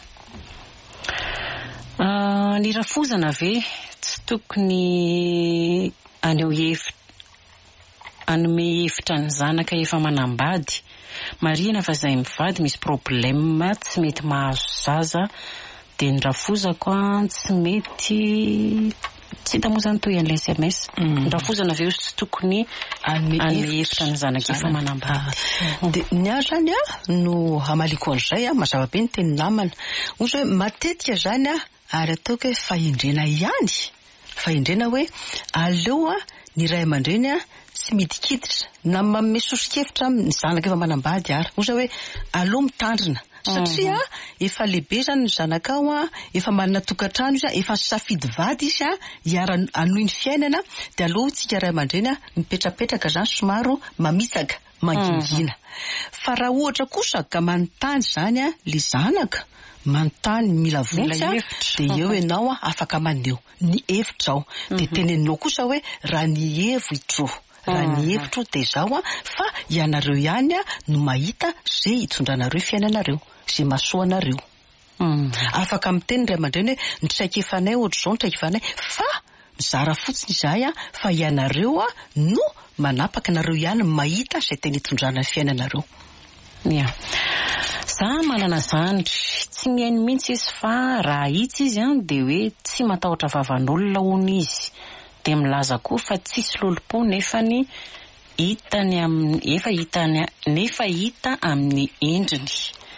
Speaker 1: Ah, ny rafozana ve tsy tokony aneo hevitra anome hevitra ny zanaka efa manambady marina fa zay mivady misy problème tsy mety mahazo zaza de ny rafozako a tsy mety tsy tamozany toy an'ilay S M S. Ny rafozana ve tsy tokony anome hevitra ny zanaka efa manambady.
Speaker 2: De ny azy zany a no amaliko an'izay a mazava be ny teny namana ohatra hoe matetika zany a ary ataoko hoe fahendrena ihany fahendrena hoe aleo a ny ray aman-dreny a tsy midikiditra na manome sosokevitra ny zanaka efa manambady ary ohatra hoe aleo mitandrina satria efa lehibe zany ny zanaka ao a efa manana tokantrano izy a efa safidy vady izy a hiara anohy ny fiainana de aleo tsika ray aman-dreny a mipetrapetraka zany somaro mamitsaka mangingina fa raha ohatra kosa ka manontany zany a le zanaka manontany mila votsy de eo ianao a afaka maneo ny hevitrao de teneninao kosa hoe raha ny hevitro raha ny hevitro de zao a fa ianareo ihany a no mahita zay hitsondranareo fiainanareo zay mahasoanareo. Afaka miteny ray aman-dreny hoe nitraikefanay ohatr'izao nitraikefanay fa mizara fotsiny izahay a fa ianareo a no manapaka nareo ihany mahita zay tena hitondrana fiainanareo.
Speaker 1: Ya. Za manana zandry tsy mihaino mihitsy izy fa raha hitsy izy a de hoe tsy matahotra vavan'olona hono izy de milaza koa fa tsisy lolopo nefany hitany amin'ny efa hitany nefa hita amin'ny endriny.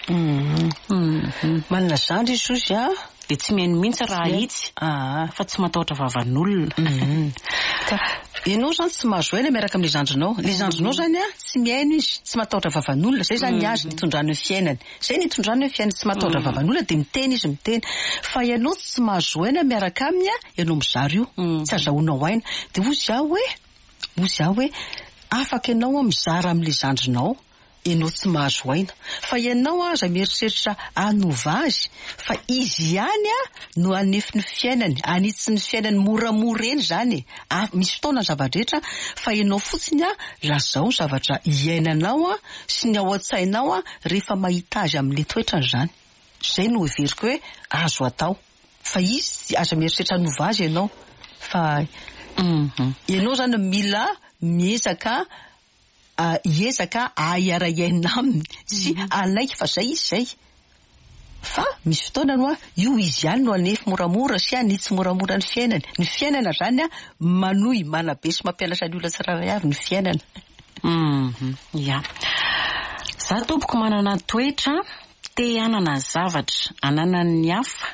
Speaker 2: Manana zandry izy ozy a
Speaker 1: de tsy mihaino mihitsy raha hitsy fa tsy matahotra vavan'olona.
Speaker 2: Ka ianao zany tsy mahazo aina miaraka amin'ny zandrinao. Le zandrinao zany a tsy mihaino izy tsy matahotra vavan'olona zay zany azy nitondrany ny fiainany zay nitondrany ny fiainany tsy matahotra vavan'olona de miteny izy miteny fa ianao tsy mahazo aina miaraka aminy a ianao mizary io tsy azahoanao aina de ozy aho hoe ozy aho hoe afaka ianao mizara amin'le zandrinao ianao tsy mahazo aina fa ianao aza mieritreritra anova azy fa izy ihany a no anefy ny fiainany anitsy ny fiainany moramora eny zany a misy fotoana zavadrehetra fa ianao fotsiny a lazao ny zavatra iainanao a sy ny ao an-tsainao a rehefa mahita azy amin'le toetrany zany zay no heveriko hoe azo atao fa izy aza mieritreritra anova azy ianao fa ianao zany mila miezaka Uh, iezaka aiara-iaina aminy sy alaiky fa zay izy zay fa misy fotoana no a io izy ihany no anefy moramora sy anitsy moramora ny fiainany ny fiainana zany a manohy manabe sy mampianatra ny olona tsiraray avy ny fiainana.
Speaker 1: Mhm. Ya. Za tompoko manana toetra te hanana zavatra ananan'ny hafa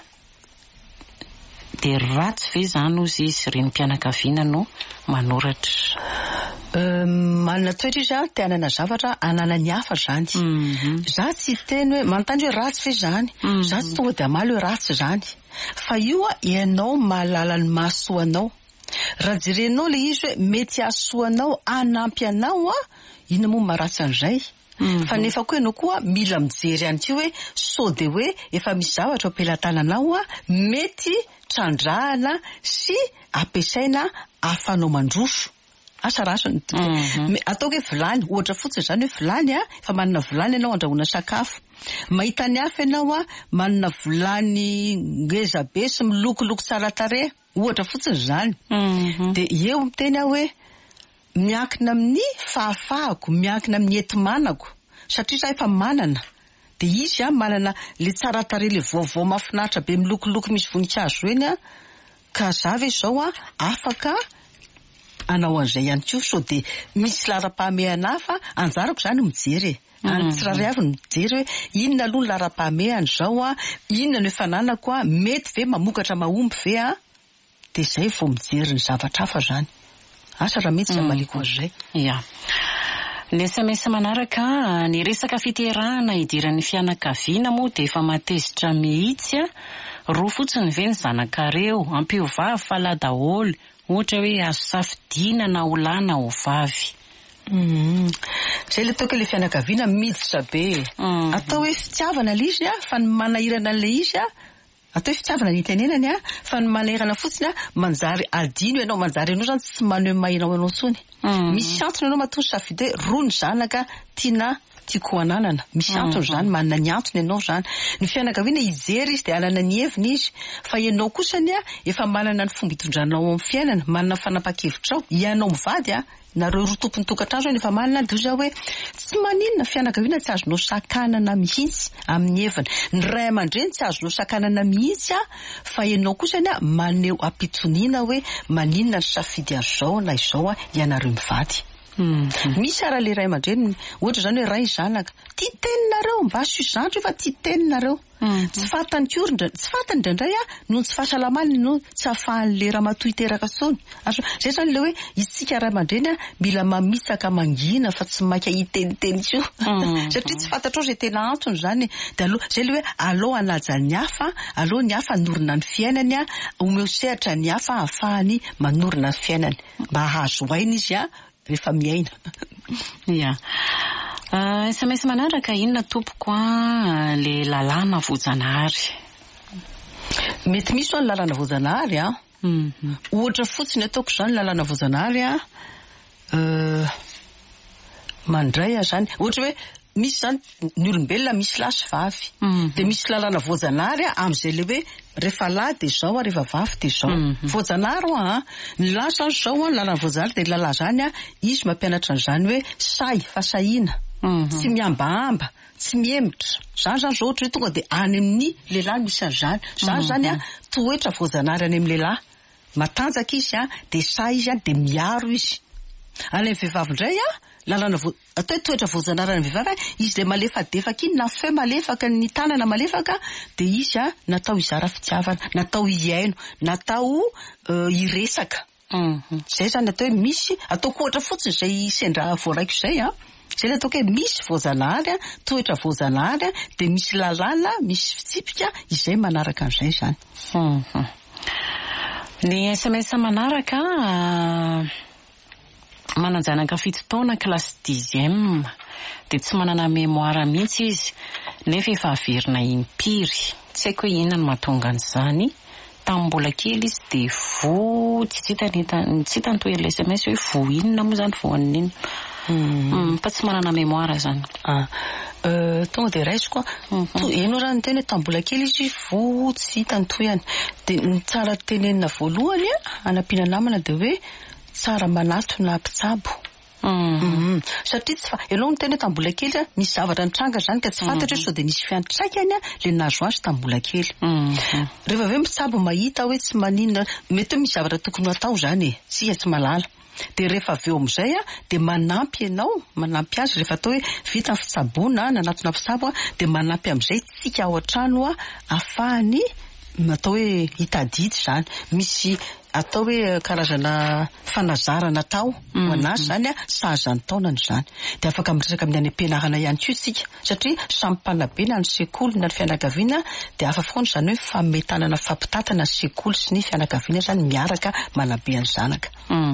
Speaker 1: de ratsy ve zany ozy izy reny mpianakaviana no manoratra.
Speaker 2: Manana toetra izy a te hanana zavatra ananan'ny hafa zany. Za tsy teny hoe manontany hoe ratsy ve zany za tsy tonga de amaly hoe ratsy zany fa io a ianao mahalala ny mahasoanao raha jerenao le izy hoe mety hahasoanao anampy anao a ina moa maharatsy an'izay fa nefa koa ianao koa mila mijery ihany koa hoe sao de hoe efa misy zavatra ampelantananao a mety trandrahana sy ampiasaina afanao mandroso asa raso ataoko hoe vilany ohatra fotsiny zany hoe vilany a efa manana vilany ianao andrahoana sakafo mahita ny hafa ianao a manana vilany ngeza be sy milokoloko tsara tarehy ohatra fotsiny zany de eo miteny aho hoe miankina amin'ny fahafahako miankina amin'ny enti-manako satria za efa manana de izy a manana le tsara tarehy le vaovao mahafinaritra be milokoloko misy voninkazo eny a ka za ve zao a afaka anao an'izay ihany koa so de misy lara-pahamehana hafa anjarako zany mijery any tsiraray avy ny mijery hoe inona aloha ny lara-pahamehana zao a inona no efa nanako a mety ve mamokatra mahomby ve a de zay vao mijery ny zavatra hafa zany asa raha mety tsy amaliko an'izay.
Speaker 1: Ya. Ny S M S manaraka ny resaka fiterahana idiran'ny fianakaviana moa de efa matezitra mihitsy a roa fotsiny ve ny zanakareo ampiovavy fa la daholo ohatra hoe azo safidiana na olana ho vavy.
Speaker 2: Zay le toka le fianakaviana miditra be. Atao hoe fitiavana le izy a fa ny manahirana an'le izy a atao hoe fitiavana ny tenenany a fa ny manahirana fotsiny a manjary adino ianao manjary ianao zany tsy maneho mainao ianao tsony. Misy antony ianao matoa safidy roa ny zanaka tiana tiako ananana. Misy antony zany manana ny antony ianao zany. Ny fianakaviana ijery izy de alana ny heviny izy fa ianao kosany a efa manana ny fomba itondranao amin'ny fiainana, manana fanapa-kevitrao. Ianao mivady a nareo roa tompony tokantrano efa manana de ozy hoe tsy maninona fianakaviana tsy azonao sakanana mihitsy amin'ny heviny. Ny ray aman-dreny tsy azonao sakanana mihitsy a fa ianao kosany a maneho ampitsoniana hoe maninona ny safidy azao na izao a ianareo mivady. Misy ara le ray aman-dreny ohatra zany hoe ray zanaka tia teninareo mba asio zandro efa tia teninareo. Tsy fatany korindra tsy fatany indraindray a noho tsy fahasalamany no tsy ahafahan'le ramatoa iteraka tsony. Zay zany le hoe isika ray aman-dreny a mila mamitsaka mangina fa tsy maika hiteniteny io. Satria tsy fantatrao zay tena antony zany. De aloha zay le hoe alao anaja ny hafa, alao ny hafa norina ny fiainany a, omeo sehatra ny hafa ahafahany manorina ny fiainany mba hahazo aina izy a rehefa miaina.
Speaker 1: Ya. Uh, S M S manaraka inona tompoko a le lalàna voajanahary.
Speaker 2: Mety misy ho ny lalàna voajanahary a. Ohatra fotsiny ataoko zany lalàna voajanahary a uh, mandray a zany. Ohatra hoe misy zany ny olombelona misy lahy sy vavy. De misy lalàna voajanahary a am'izay le hoe rehefa lahy de zao a rehefa vavy de zao. Voajanahary a ny lahy zany zao a lalàna voajanahary de lalà zany a izy mampianatra an'izany hoe say fasahiana. Tsy miambahamba, tsy miemitra. Zany zany zao ohatra tonga de any amin'ny lehilahy misy an'izany. Zany zany a toetra voajanahary any amin'ny lehilahy. Matanjaka izy a de say izy a de miaro izy. Any amin'ny vehivavy indray a lalàna vo atao toetra voajanahary any vehivavy izy le malefadefaka iny na fe malefaka ny tanana malefaka de izy a natao izara fitiavana, natao hiaino, natao uh, hiresaka. Zay zany atao hoe misy atao ohatra fotsiny zay sendra voaraiko zay a. Zay ataoko hoe misy voajanahary a, toetra voajanahary a, de misy lalàna, misy fitsipika izay manaraka an'izay zany.
Speaker 1: Ny S M S manaraka uh, mananjanaka fito taona classe dixième de tsy manana mémoire mihitsy izy nefa efa averina impiry. Tsy haiko hoe inona no mahatonga an'izany. Tamin'ny mbola kely izy de vo tsy hitany tsy hitany toy le S M S hoe vo inona moa zany vo an'inona. Fa tsy manana mémoire zany.
Speaker 2: Ah, euh, tonga de raisiko ianao raha ny teny tamin'ny mbola kely izy vo tsy hitany toyany. De ny tsara tenenina voalohany a anampiana namana de hoe tsara manatona mpitsabo. Mm. Satria tsy fa ianao ny teny tamin'ny mbola kely a misy zavatra nitranga zany ka tsy fantatra hoe sao de nisy fiantraikany a le nahazo azy tamin'ny mbola kely. Rehefa avy mpitsabo mahita hoe tsy maninona mety hoe misy zavatra tokony atao zany e, tsy tsy malala. De rehefa avy eo am'izay a de manampy ianao, manampy azy rehefa atao hoe vita ny fitsaboana nanatona mpitsabo a de manampy am'izay tsika ao an-trano a ahafahany atao hoe hitadidy zany. Misy atao hoe karazana fanazarana tao ho anazy zany a sahaza ny taonany zany. De afaka miresaka amin'ny any am-pianarana ihany koa isika satria samy mpanabe na ny sekoly na ny fianakaviana de hafa foana zany hoe fametanana fampitatana ny sekoly sy ny fianakaviana zany miaraka manabe ny zanaka.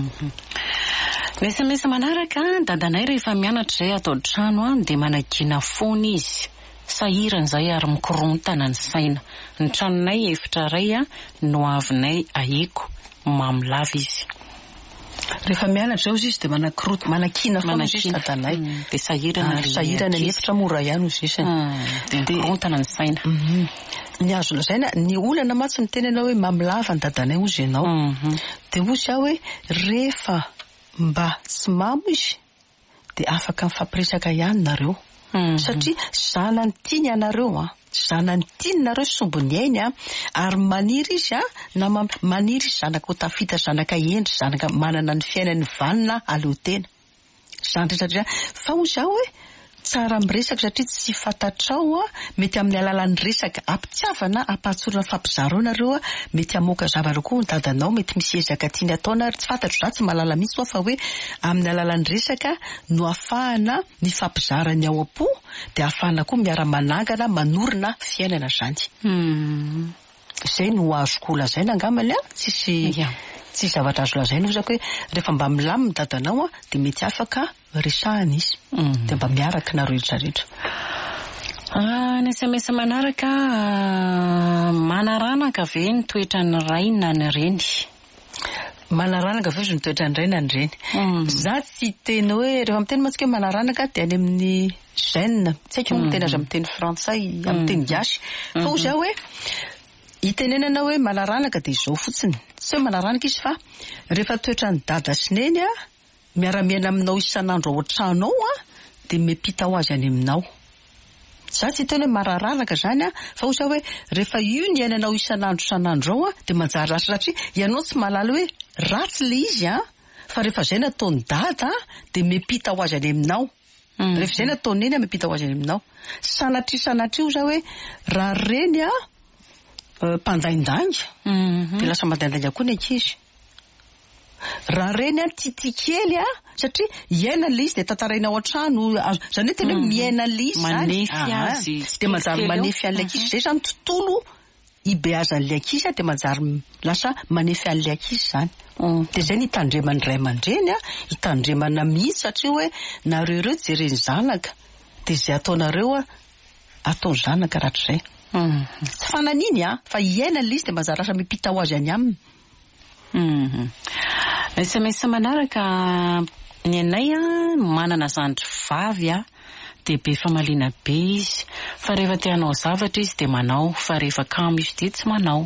Speaker 1: Ny S M S manaraka dadanay rehefa mianatra zay atao trano a de managina fony izy. Sahirana zay ary mikorontana ny saina. Ny tranonay efitra ray a no avinay ahiko mamilava izy.
Speaker 2: Rehefa mianatra zao izy de manakirota manakina foana izy dadanay
Speaker 1: de sahirana
Speaker 2: sahirana ny efitra mora ihany izy
Speaker 1: de mikorontana ny saina.
Speaker 2: Ny azo lazaina ny olana matsy ny tena hoe mamilava ny dadanay ozy ianao. De ozy aho hoe rehefa mba tsy mamo izy de afaka mifampiresaka ihany nareo. Satria zanany tiany anareo a, zanany tianareo sombony ainy a, ary maniry izy a na maniry izy zanaka ho tafita zanaka endry zanaka manana ny fiainany vanina aleo tena. Zany satria fa ozy aho hoe tsara miresaka satria tsy fantatrao a mety amin'ny alalan'ny resaka ampitiavana ampahatsorana fampizaro nareo a mety amoaka zavatra koa ny dadanao mety misy ezaka tiany ataona tsy fantatro za tsy malala mihitsy fa hoe amin'ny alalan'ny resaka no afahana ny fampizarany ao am-po de afahana koa miara-manangana manorina fiainana zany. Zay no azoko lazaina angamany a tsisy tsy zavatra azo lazaina ohatra hoe rehefa mba milamina dadanao a dia mety afaka resahana izy dia mba miaraka na rehetrarehetra.
Speaker 1: Ny S M S manaraka manaranaka ve ny toetra ny ray na ny reny?
Speaker 2: Manaranaka ve ny toetra ny ray na ny reny? Za tsy teny hoe rehefa miteny matsika hoe manaranaka dia any amin'ny gène, tsy haiko hoe miteny azy amin'ny teny frantsay, amin'ny teny gasy. Fa ozy aho hoe itenenana hoe manaranaka dia izao fotsiny. Tsy hoe manaranaka izy fa rehefa toetra ny dada sy neny a miara-miaina aminao isan'andro ao an-trano ao a dia miampita ho azy any aminao. Za tsy teny hoe mararanaka zany a fa ozy hoe rehefa io ny iainanao isan'andro isan'andro ao a dia manjary ratsy satria ianao tsy mahalala hoe ratsy le izy a fa rehefa izay nataony dada dia miampita ho azy any aminao. Rehefa izay nataony neny a miampita ho azy any aminao. Sanatria sanatria ozy hoe raha reny a mpandaindainga dia lasa mandaindainga koa ny ankizy. Raha reny a tity kely a satria iaina le izy dia tantaraina ao an-trano zany hoe tena hoe miaina le izy
Speaker 1: manefy azy
Speaker 2: dia manjary manefy an'ilay ankizy. Izay zany tontolo ibeazan'ilay ankizy a dia manjary lasa manefy an'ilay ankizy zany. Dia izay ny hitandremany ray aman-dreny a hitandremana mihitsy satria hoe nareo ireo jereny zanaka dia izay ataonareo a atao zanaka rahatrizay. Tsy fananiny a fa iaina le izy dia manjary lasa miampita ho azy any aminy.
Speaker 1: S M S manaraka ny anay a manana zandry vavy a dia be famaliana be izy fa rehefa tianao zavatra izy dia manao fa rehefa kamo izy dia tsy manao.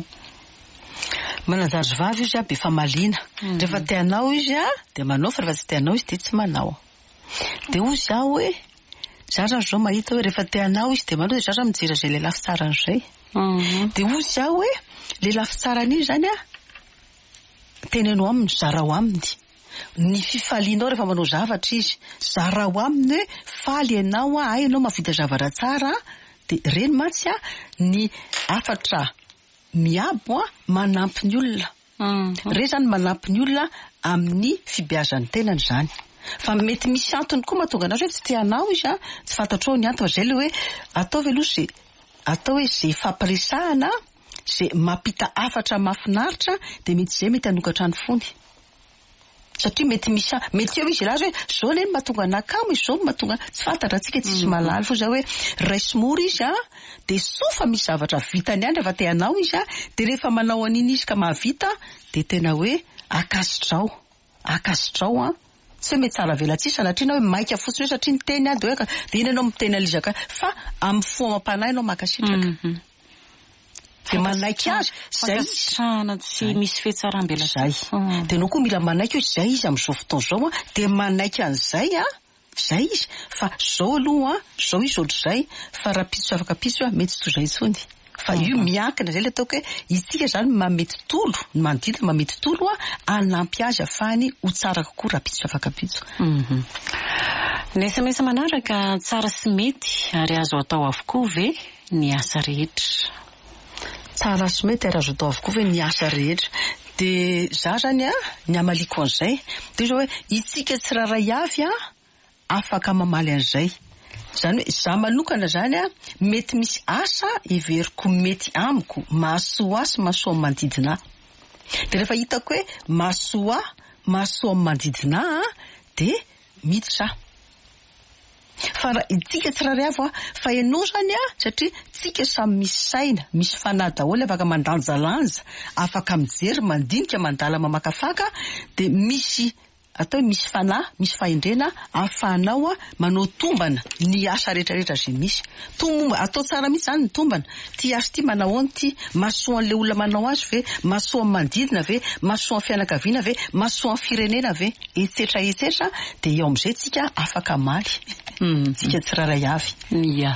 Speaker 2: Manana zandry vavy izy a be famaliana. Rehefa tianao izy a dia manao fa rehefa tsy tianao izy dia tsy manao. Dia hoy zaho hoe za zany zao mahita hoe rehefa tianao izy dia manao dia za zany mijery izay le lafy tsara an'izay. Dia hoy zaho hoe le lafy tsara an'iny zany a tenenao aminy zarao aminy. Ny fifalianao rehefa manao zavatra izy zarao aminy hoe faly ianao a ay ianao mahavita zavatra tsara dia reny matsy a ny afatra miabo a manampy ny olona. Reny zany manampy ny olona amin'ny fibeazan'ny tenany zany. Fa mety misy antony koa mahatonga anazy hoe tsy tianao izy a tsy fantatrao ny antony zay le hoe atao ve aloha zay atao hoe zay fampiresahana zay mampita afatra mahafinaritra dia mety izay mety hanokatra ny fony. Satria mety misy mety eo izy lazy hoe zao le mahatonga nakamo izy zao mahatonga tsy fantatra antsika tsy izy malala fa zao hoe raisy-mora izy a dia sofa misy zavatra vitany ihany rehefa tianao izy a dia rehefa manao an'iny izy ka mahavita dia tena hoe akasitrao akasitrao a tsy hoe mety tsara vela tsisy sanatriana hoe maika fotsiny hoe satria ny teny a dia hoe dia iny ianao miteny alizaka fa amin'ny foamam-panahy ianao makasitraka. Dia manaiky azy zay
Speaker 1: sana tsy misy fetsarambela
Speaker 2: zay. Dia anao koa mila manaiky hoe zay izy amin'izao fotoana izao a dia manaiky an'izay a zay izy fa zao aloha a zao izy ohatr'izay fa raha pitso afaka pitso a mety tsy toy izay intsony. Fa io miankina izay le ataoko hoe isika zany mamety tolo ny manodidina mamety tolo a anampy azy ahafahany ho tsara kokoa raha pitso afaka pitso.
Speaker 1: Ny S M S manaraka tsara sy mety ary azo atao avokoa ve ny asa rehetra?
Speaker 2: Tsara sy mety ary azo atao avokoa ve ny asa rehetra. Dia za zany a ny amaliko an'izay dia zao hoe itsika tsiraray avy a afaka mamaly an'izay. Zany hoe za manokana zany a mety misy asa everiko mety amiko mahasoa ahy sy mahasoa amin'ny manodidina ahy. Dia rehefa hitako hoe mahasoa ahy mahasoa amin'ny manodidina ahy dia miditra ahy. Fa itsika tsiraray avy a fa ianao zany a satria tsika samy misy saina misy fanahy daholo afaka mandanjalanja afaka mijery mandinika mandala mamakafaka dia misy atao misy fanahy misy fahendrena ahafahanao a manao tombana ny asa rehetrarehetra izay misy tomba atao tsara mihitsy zany ny tombana ty asa ty manao any ty mahasoa an'ilay olona manao azy ve mahasoa amin'ny manodidina ve mahasoa amin'ny fianakaviana ve mahasoa amin'ny firenena ve etsetra etsetra dia eo amin'izay tsika afaka maly tsika tsiraray avy.
Speaker 1: Ya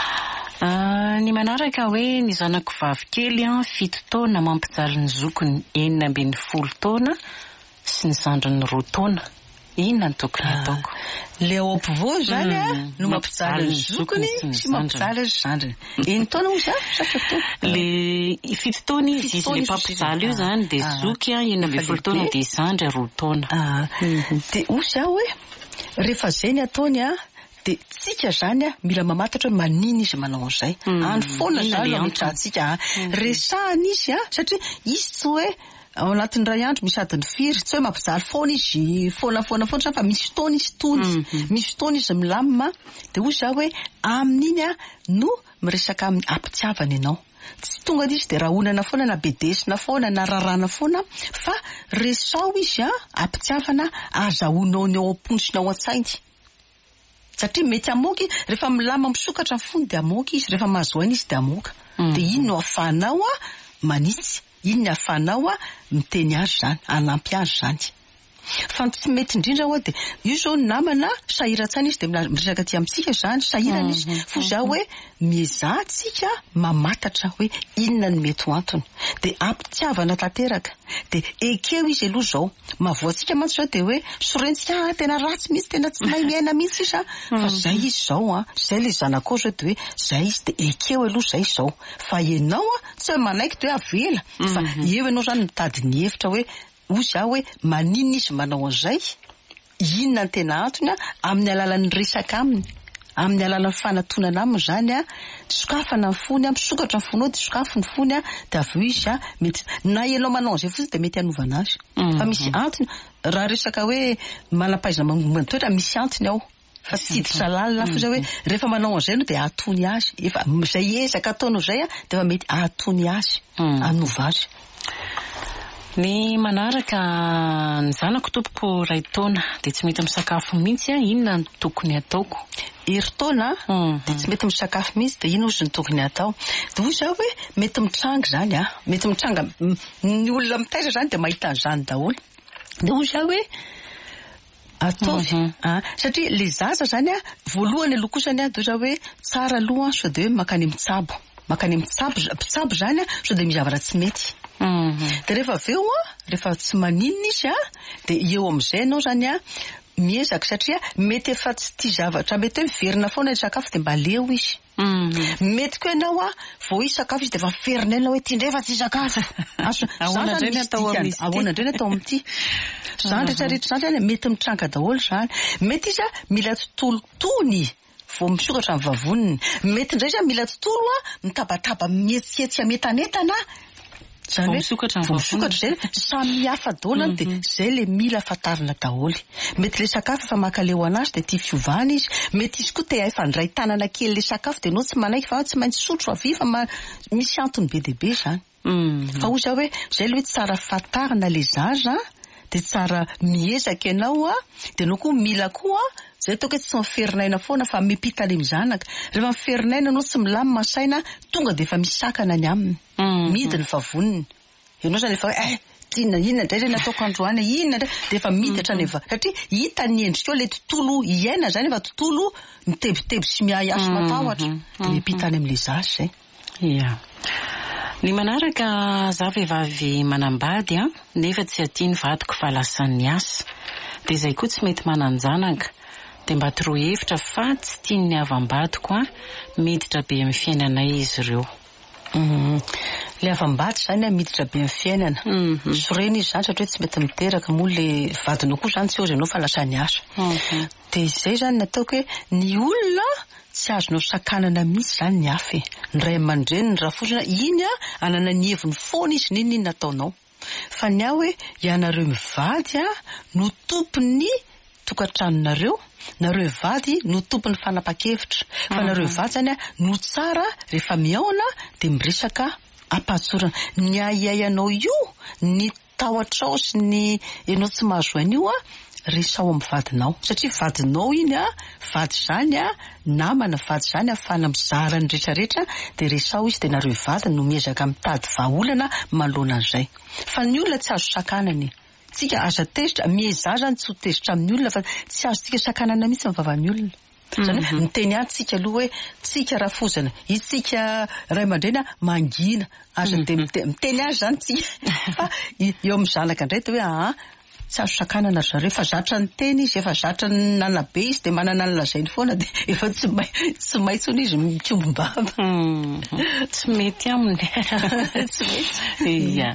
Speaker 1: ny manaraka hoe ny zanako vavy kely a fito taona mampijaly ny zokony enina ambin'ny folo taona sy ny zandriny roa taona. Inona ny tokony ataoko?
Speaker 2: Le ao ampovoa zany a no mampijaly ny zokony sy mampijaly ny zandriny. Enina taona moa zany?
Speaker 1: Le fito taona izy izy le mpampijaly io zany dia zoky a enina ambin'ny folo taona dia zandry roa taona.
Speaker 2: Dia hoy aho hoe rehefa izay ny ataony a dia tsika zany a mila mamantatra hoe manina izy manao an'izay. Any foana zany ametrahantsika resahana izy a satria izy tsy hoe ao anatin'ny ray andro misy adiny firy tsy hoe mampijaly foana izy foana foana foana fa misy fotoana izy tony misy fotoana izy milamina de hoy za hoe amin'iny a no miresaka amin'ny ampitiavana ianao tsy tonga dizy de raha onana foana na bedesina foana na rarana foana fa resao izy a ampitiavana azahoanao ny ao am-ponsina ao an-tsainy satria mety amoky rehefa milama misokatra ny fony de amoky izy rehefa mahazoaina izy de amoka de iny no afahanao a manitsy iny ny afahanao a miteny azy zany anampy azy zany fa tsy mety indrindra hoa de io zao namana sahiratsana izy de miresaka ty amintsika zany sahirana izy fo za hoe mizahatsika mamatatra hoe inona ny mety ho antony de ampitiavana tanteraka de ekeo izy aloha zao mahavoatsika mantsy zao de hoe sorentsika tena ratsy mihitsy tena tsy mahay miaina mihitsy isa fa zay izy zao a zay le zanakao zao de hoe zay izy de ekeo aloha zay zao fa ianao a tsy hoe manaiky de hoe avela fa eo ianao zany mitady ny hevitra hoe hoy za hoe maninona izy manao an'izay inona ny tena antony a amin'ny alalan'ny resaka aminy amin'ny alalan'ny fanatonana aminy zany a sokafana ny fony a misokatra ny fonao de sokafy ny fony a de avy eo izy a mety na ianao manao an'izay fotsiny de mety hanovana azy fa misy antony raha resaka hoe manam-pahaizana manomboka ny toetra misy antony ao fa tsy hiditra lalina fa za hoe rehefa manao an'izay no de atony azy efa zay ezaka ataonao zay a de efa mety atony azy anova azy.
Speaker 1: Ny manaraka ny zanako tompoko ray taona de tsy mety misakafo mihitsy a inona ny tokony ataoko
Speaker 2: eritaona de tsy mety misakafo mihitsy de ino ozy ny tokony atao de hoy za hoe mety mitranga zany a mety mitranga ny olona mitaiza zany de mahita an'izany daholo de hoy za hoe ataovy a satria le zaza zany a voalohany aloha kosany a de za hoe tsara aloha so de hoe makany mitsabo makany mitsabo mpitsabo zany a so de mizavara tsy mety de rehefa aveo a rehefa tsy maninona izy a de eo am'izay anao zany a miezaka satria mety efa tsy tia zavatra mety hoe miverina foana ny sakafo de mba leo izy mety koa ianao a vao izy sakafo izy de efa ferinena hoe ty ndray fa tsy sakafo ahoana indray ny atao amin'ity zany rehetrarehetra zany zany mety mitranga daholo zany mety izy a mila tontolo tony vao misokatra ny vavoniny mety indray izy a mila tontolo a mitabataba mietsitsetsika metanetana zany hoe misokatra zay samy hafa daholo de zay le mila fatarina daholo mety le sakafo efa makaleo anazy de tia fiovana izy mety izy koa te efa ndray tanana kely le sakafo de anao tsy manaiky fa tsy maintsy sotro avy fa misy antony be dehibe zany fa hoy za hoe zay le hoe tsara fatarina le zaza de tsara miezaka ianao a de anao koa mila koa zay toka tsy miferinaina foana fa mipita le mizanaka rehefa miferinaina anao tsy milamy masaina tonga de efa misakana ny aminy midiny favoniny ianao zany efa eh inona inona indray zay nataoko androany inona indray de efa miditra ny efa satria hita ny endrika eo le tontolo iaina zany efa tontolo mitebiteby sy miahiaso matahotra de mipita any amin'le zaza zay
Speaker 1: ia ny manaraka za vehivavy manambady a nefa tsy atia ny vadiko fa lasa ny asa de zay koa tsy mety mananjanaka de mba toroa hevitra fa tsy tiany ny avambadiko a miditra be amin'ny fiainanay izy ireo
Speaker 2: le avambady zany a miditra be amin'ny fiainana sorena izy zany satria hoe tsy mety miteraka moa le vadinao koa zany tsy ozy anao fa lasa ny asa de zay zany nataoko hoe ny olona tsy azonao sakanana mihitsy zany ny afy ny ray aman-dreny ny rafozana iny a anana ny heviny foana izy niny iny nataonao fa ny aho hoe ianareo mivady a no tompony tokantranonareo nareo vady no tompony fanapa-kevitra fa nareo vady zany a no tsara rehefa miaona de miresaka ampatsorana ny aiaianao io ny tahotrao sy ny ianao tsy mahazo an'io a resao amin'ny vadinao satria vadinao iny a vady zany a namana vady zany afana mizara ny rehetrarehetra de resao izy de nareo vady no miezaka mitady vahaolana malona an'izay fa ny olona tsy azo sakanany tsika aza tezitra miezazany tsy ho tezitra amin'ny olona fa tsy azo tsika sakanana mihitsy amin'ny vavan'ny olona zany hoe miteny any tsika aloha hoe tsika rafozana itsika ray aman-dreny mangina aza de miteny azy zany tsika fa eo amin'ny zanaka indray de hoe a tsy azo sakanana zareo fa zatra ny teny izy efa zatra ny nanabe izy de manana ny lazainy foana de efa tsy may tsy maintsony izy mitombombava
Speaker 1: tsy mety aminy
Speaker 2: tsy mety
Speaker 1: ia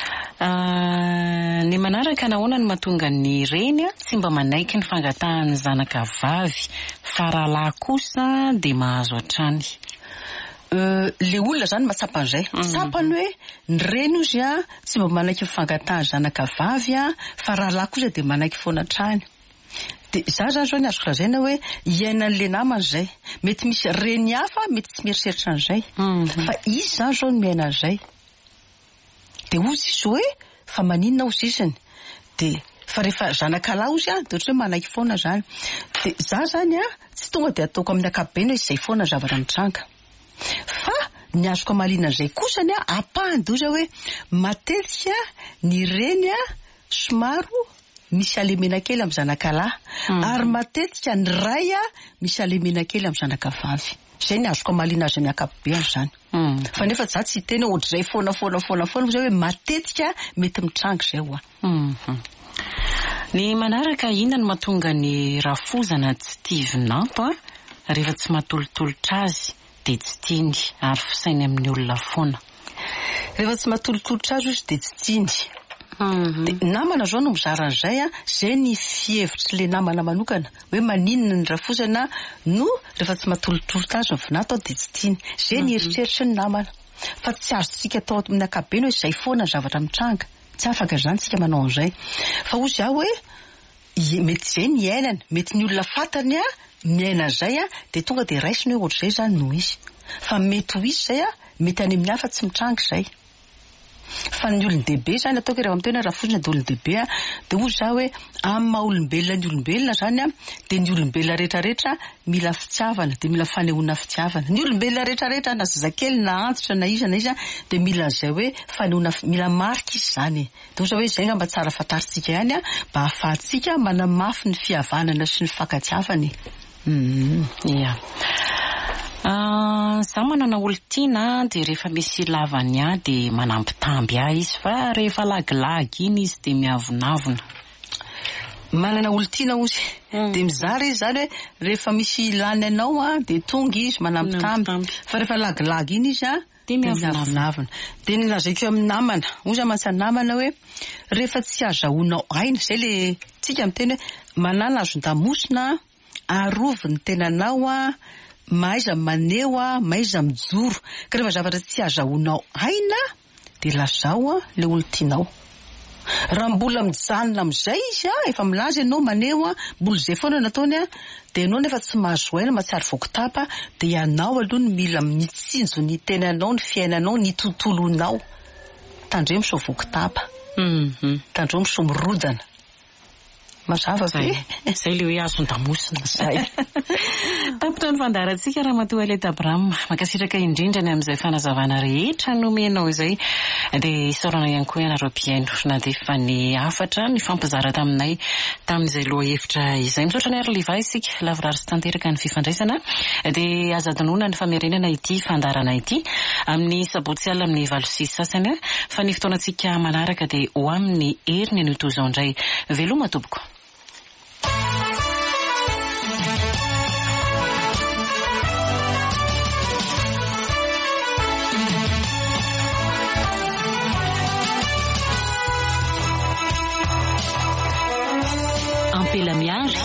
Speaker 1: ny manaraka nahoana ny mahatonga ny reny tsy mba manaiky ny fangatahan'ny zanaka vavy fa rahalahy kosa de mahazo hatrany
Speaker 2: le olona zany matsapandray tsapany hoe ny reny ozy a tsy mba manaiky mifangatahany zanaka vavy a fa rahalahy kosa dia manaiky foana trany. De za zany zao ny azoko lazaina hoe iainan'le namany zay mety misy reny hafa mety tsy mieritreritra an'izay fa izy zany zao ny miaina an'izay de ozy izy hoe fa maninona ozy isiny de fa rehefa zanakalahy ozy a de ohatra hoe manaiky foana zany de za zany a tsy tonga de ataoko amin'ny ankapobeny hoe izay foana zavatra mitranga fa ny azoko amalina an'izay kosany a apahany doza hoe matetika ny reny a somaro misy alemena kely amin'ny zanakalahy ary matetika ny ray a misy alemena kely amin'ny zanakavavy. Zay ny azoko amalina azy amin'ny ankapobeny zany. Fa nefa za tsy teny ohatr'izay foana foana foana foana zay hoe matetika mety mitranga zay hoa.
Speaker 1: Ny manaraka inona no mahatonga ny rafozana tsy tia vinampo rehefa tsy mahatolotolotra azy de tsy tiany ary fisainy amin'ny olona foana.
Speaker 2: Rehefa tsy mahatolotolotra azy izy de tsy tiany. De namana zao no mizara an'izay a zay ny fievitry le namana manokana hoe maninona ny rafozana no rehefa tsy mahatolotolotra azy ny vinampo de tsy tiany. Zay ny eritreritry ny namana fa tsy azontsika atao amin'ny ankapobeny hoe izay foana ny zavatra mitranga. Tsy afaka zany tsika manao an'izay fa ozy aho hoe mety zay ny iainana mety ny olona fantany a miaina zay a de tonga de raisiny hoe ohatr'izay zany no izy fa mety ho izy zay a mety any amin'ny hafa tsy mitranga zay fa ny olon-dehibe zany ataoko rehefa mitena rafozana de olon-dehibe a de ozy za hoe amin'ny maha olombelona ny olombelona zany a de ny olombelona rehetrarehetra mila fitiavana de mila fanehoana fitiavana. Ny olombelona rehetrarehetra na zazakely na antitra na iza na iza de mila zay hoe fanehoana mila marika izy zany de ozy hoe zay ngamba tsara fantaritsika ihany a mba ahafahantsika manamafy ny fihavanana sy ny fankatiavany.
Speaker 1: Ia. Za manana olon-tiana de rehefa misy lavany a de manambitamby a izy fa rehefa lagilagy iny izy de miavonavona.
Speaker 2: Manana olon-tiana ozy de mizara izy zany hoe rehefa misy lany anao a de tonga izy manambitamby fa rehefa lagilagy iny izy a de miavonavona. De ny lazaiko amin'ny namana ozy mantsy namana hoe rehefa tsy azahoanao aina zay le tsika miteny hoe manana azon-damosina arovy ny tenanao a maiza maneo a maiza mijoro ka rehefa zavatra tsy azahoanao aina de lazao a le olon-tianao. Raha mbola mijanona amin'izay izy a efa milaza ianao maneo a mbola izay foana nataony a de ianao nefa tsy mahazo aina mahatsiaro voakitapa de ianao aloha ny mila mitsinjo ny tenanao ny fiainanao ny tontolonao tandremo so voakitapa tandremo so mirodana mazava be
Speaker 1: zay le hoe azon-damosina
Speaker 2: zay.
Speaker 1: Tapitra ny fandarantsika raha matoa Aleta Abraham makasitraka indrindrany amin'izay fanazavana rehetra nomenao izay de isaorana ihany koa ianareo mpiaino na de fa ny afatra ny fampizara taminay tamin'izay loha hevitra izay misaotra ny arliva isika lavorary sy tanteraka ny fifandraisana de azadinona ny famerenana ity fandarana ity amin'ny sabotsy alina amin'ny valo sisy sasany fa ny fotoanantsika manaraka de ho amin'ny heriny an'io toy izao indray veloma tompoko.
Speaker 3: Ampela miary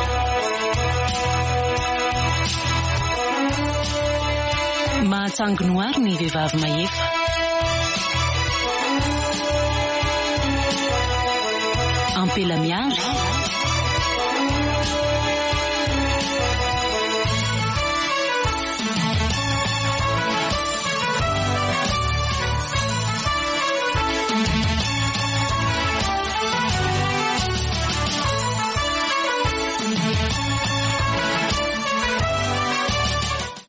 Speaker 3: mahatsanginoary ny vehivavy mahefa ampela miary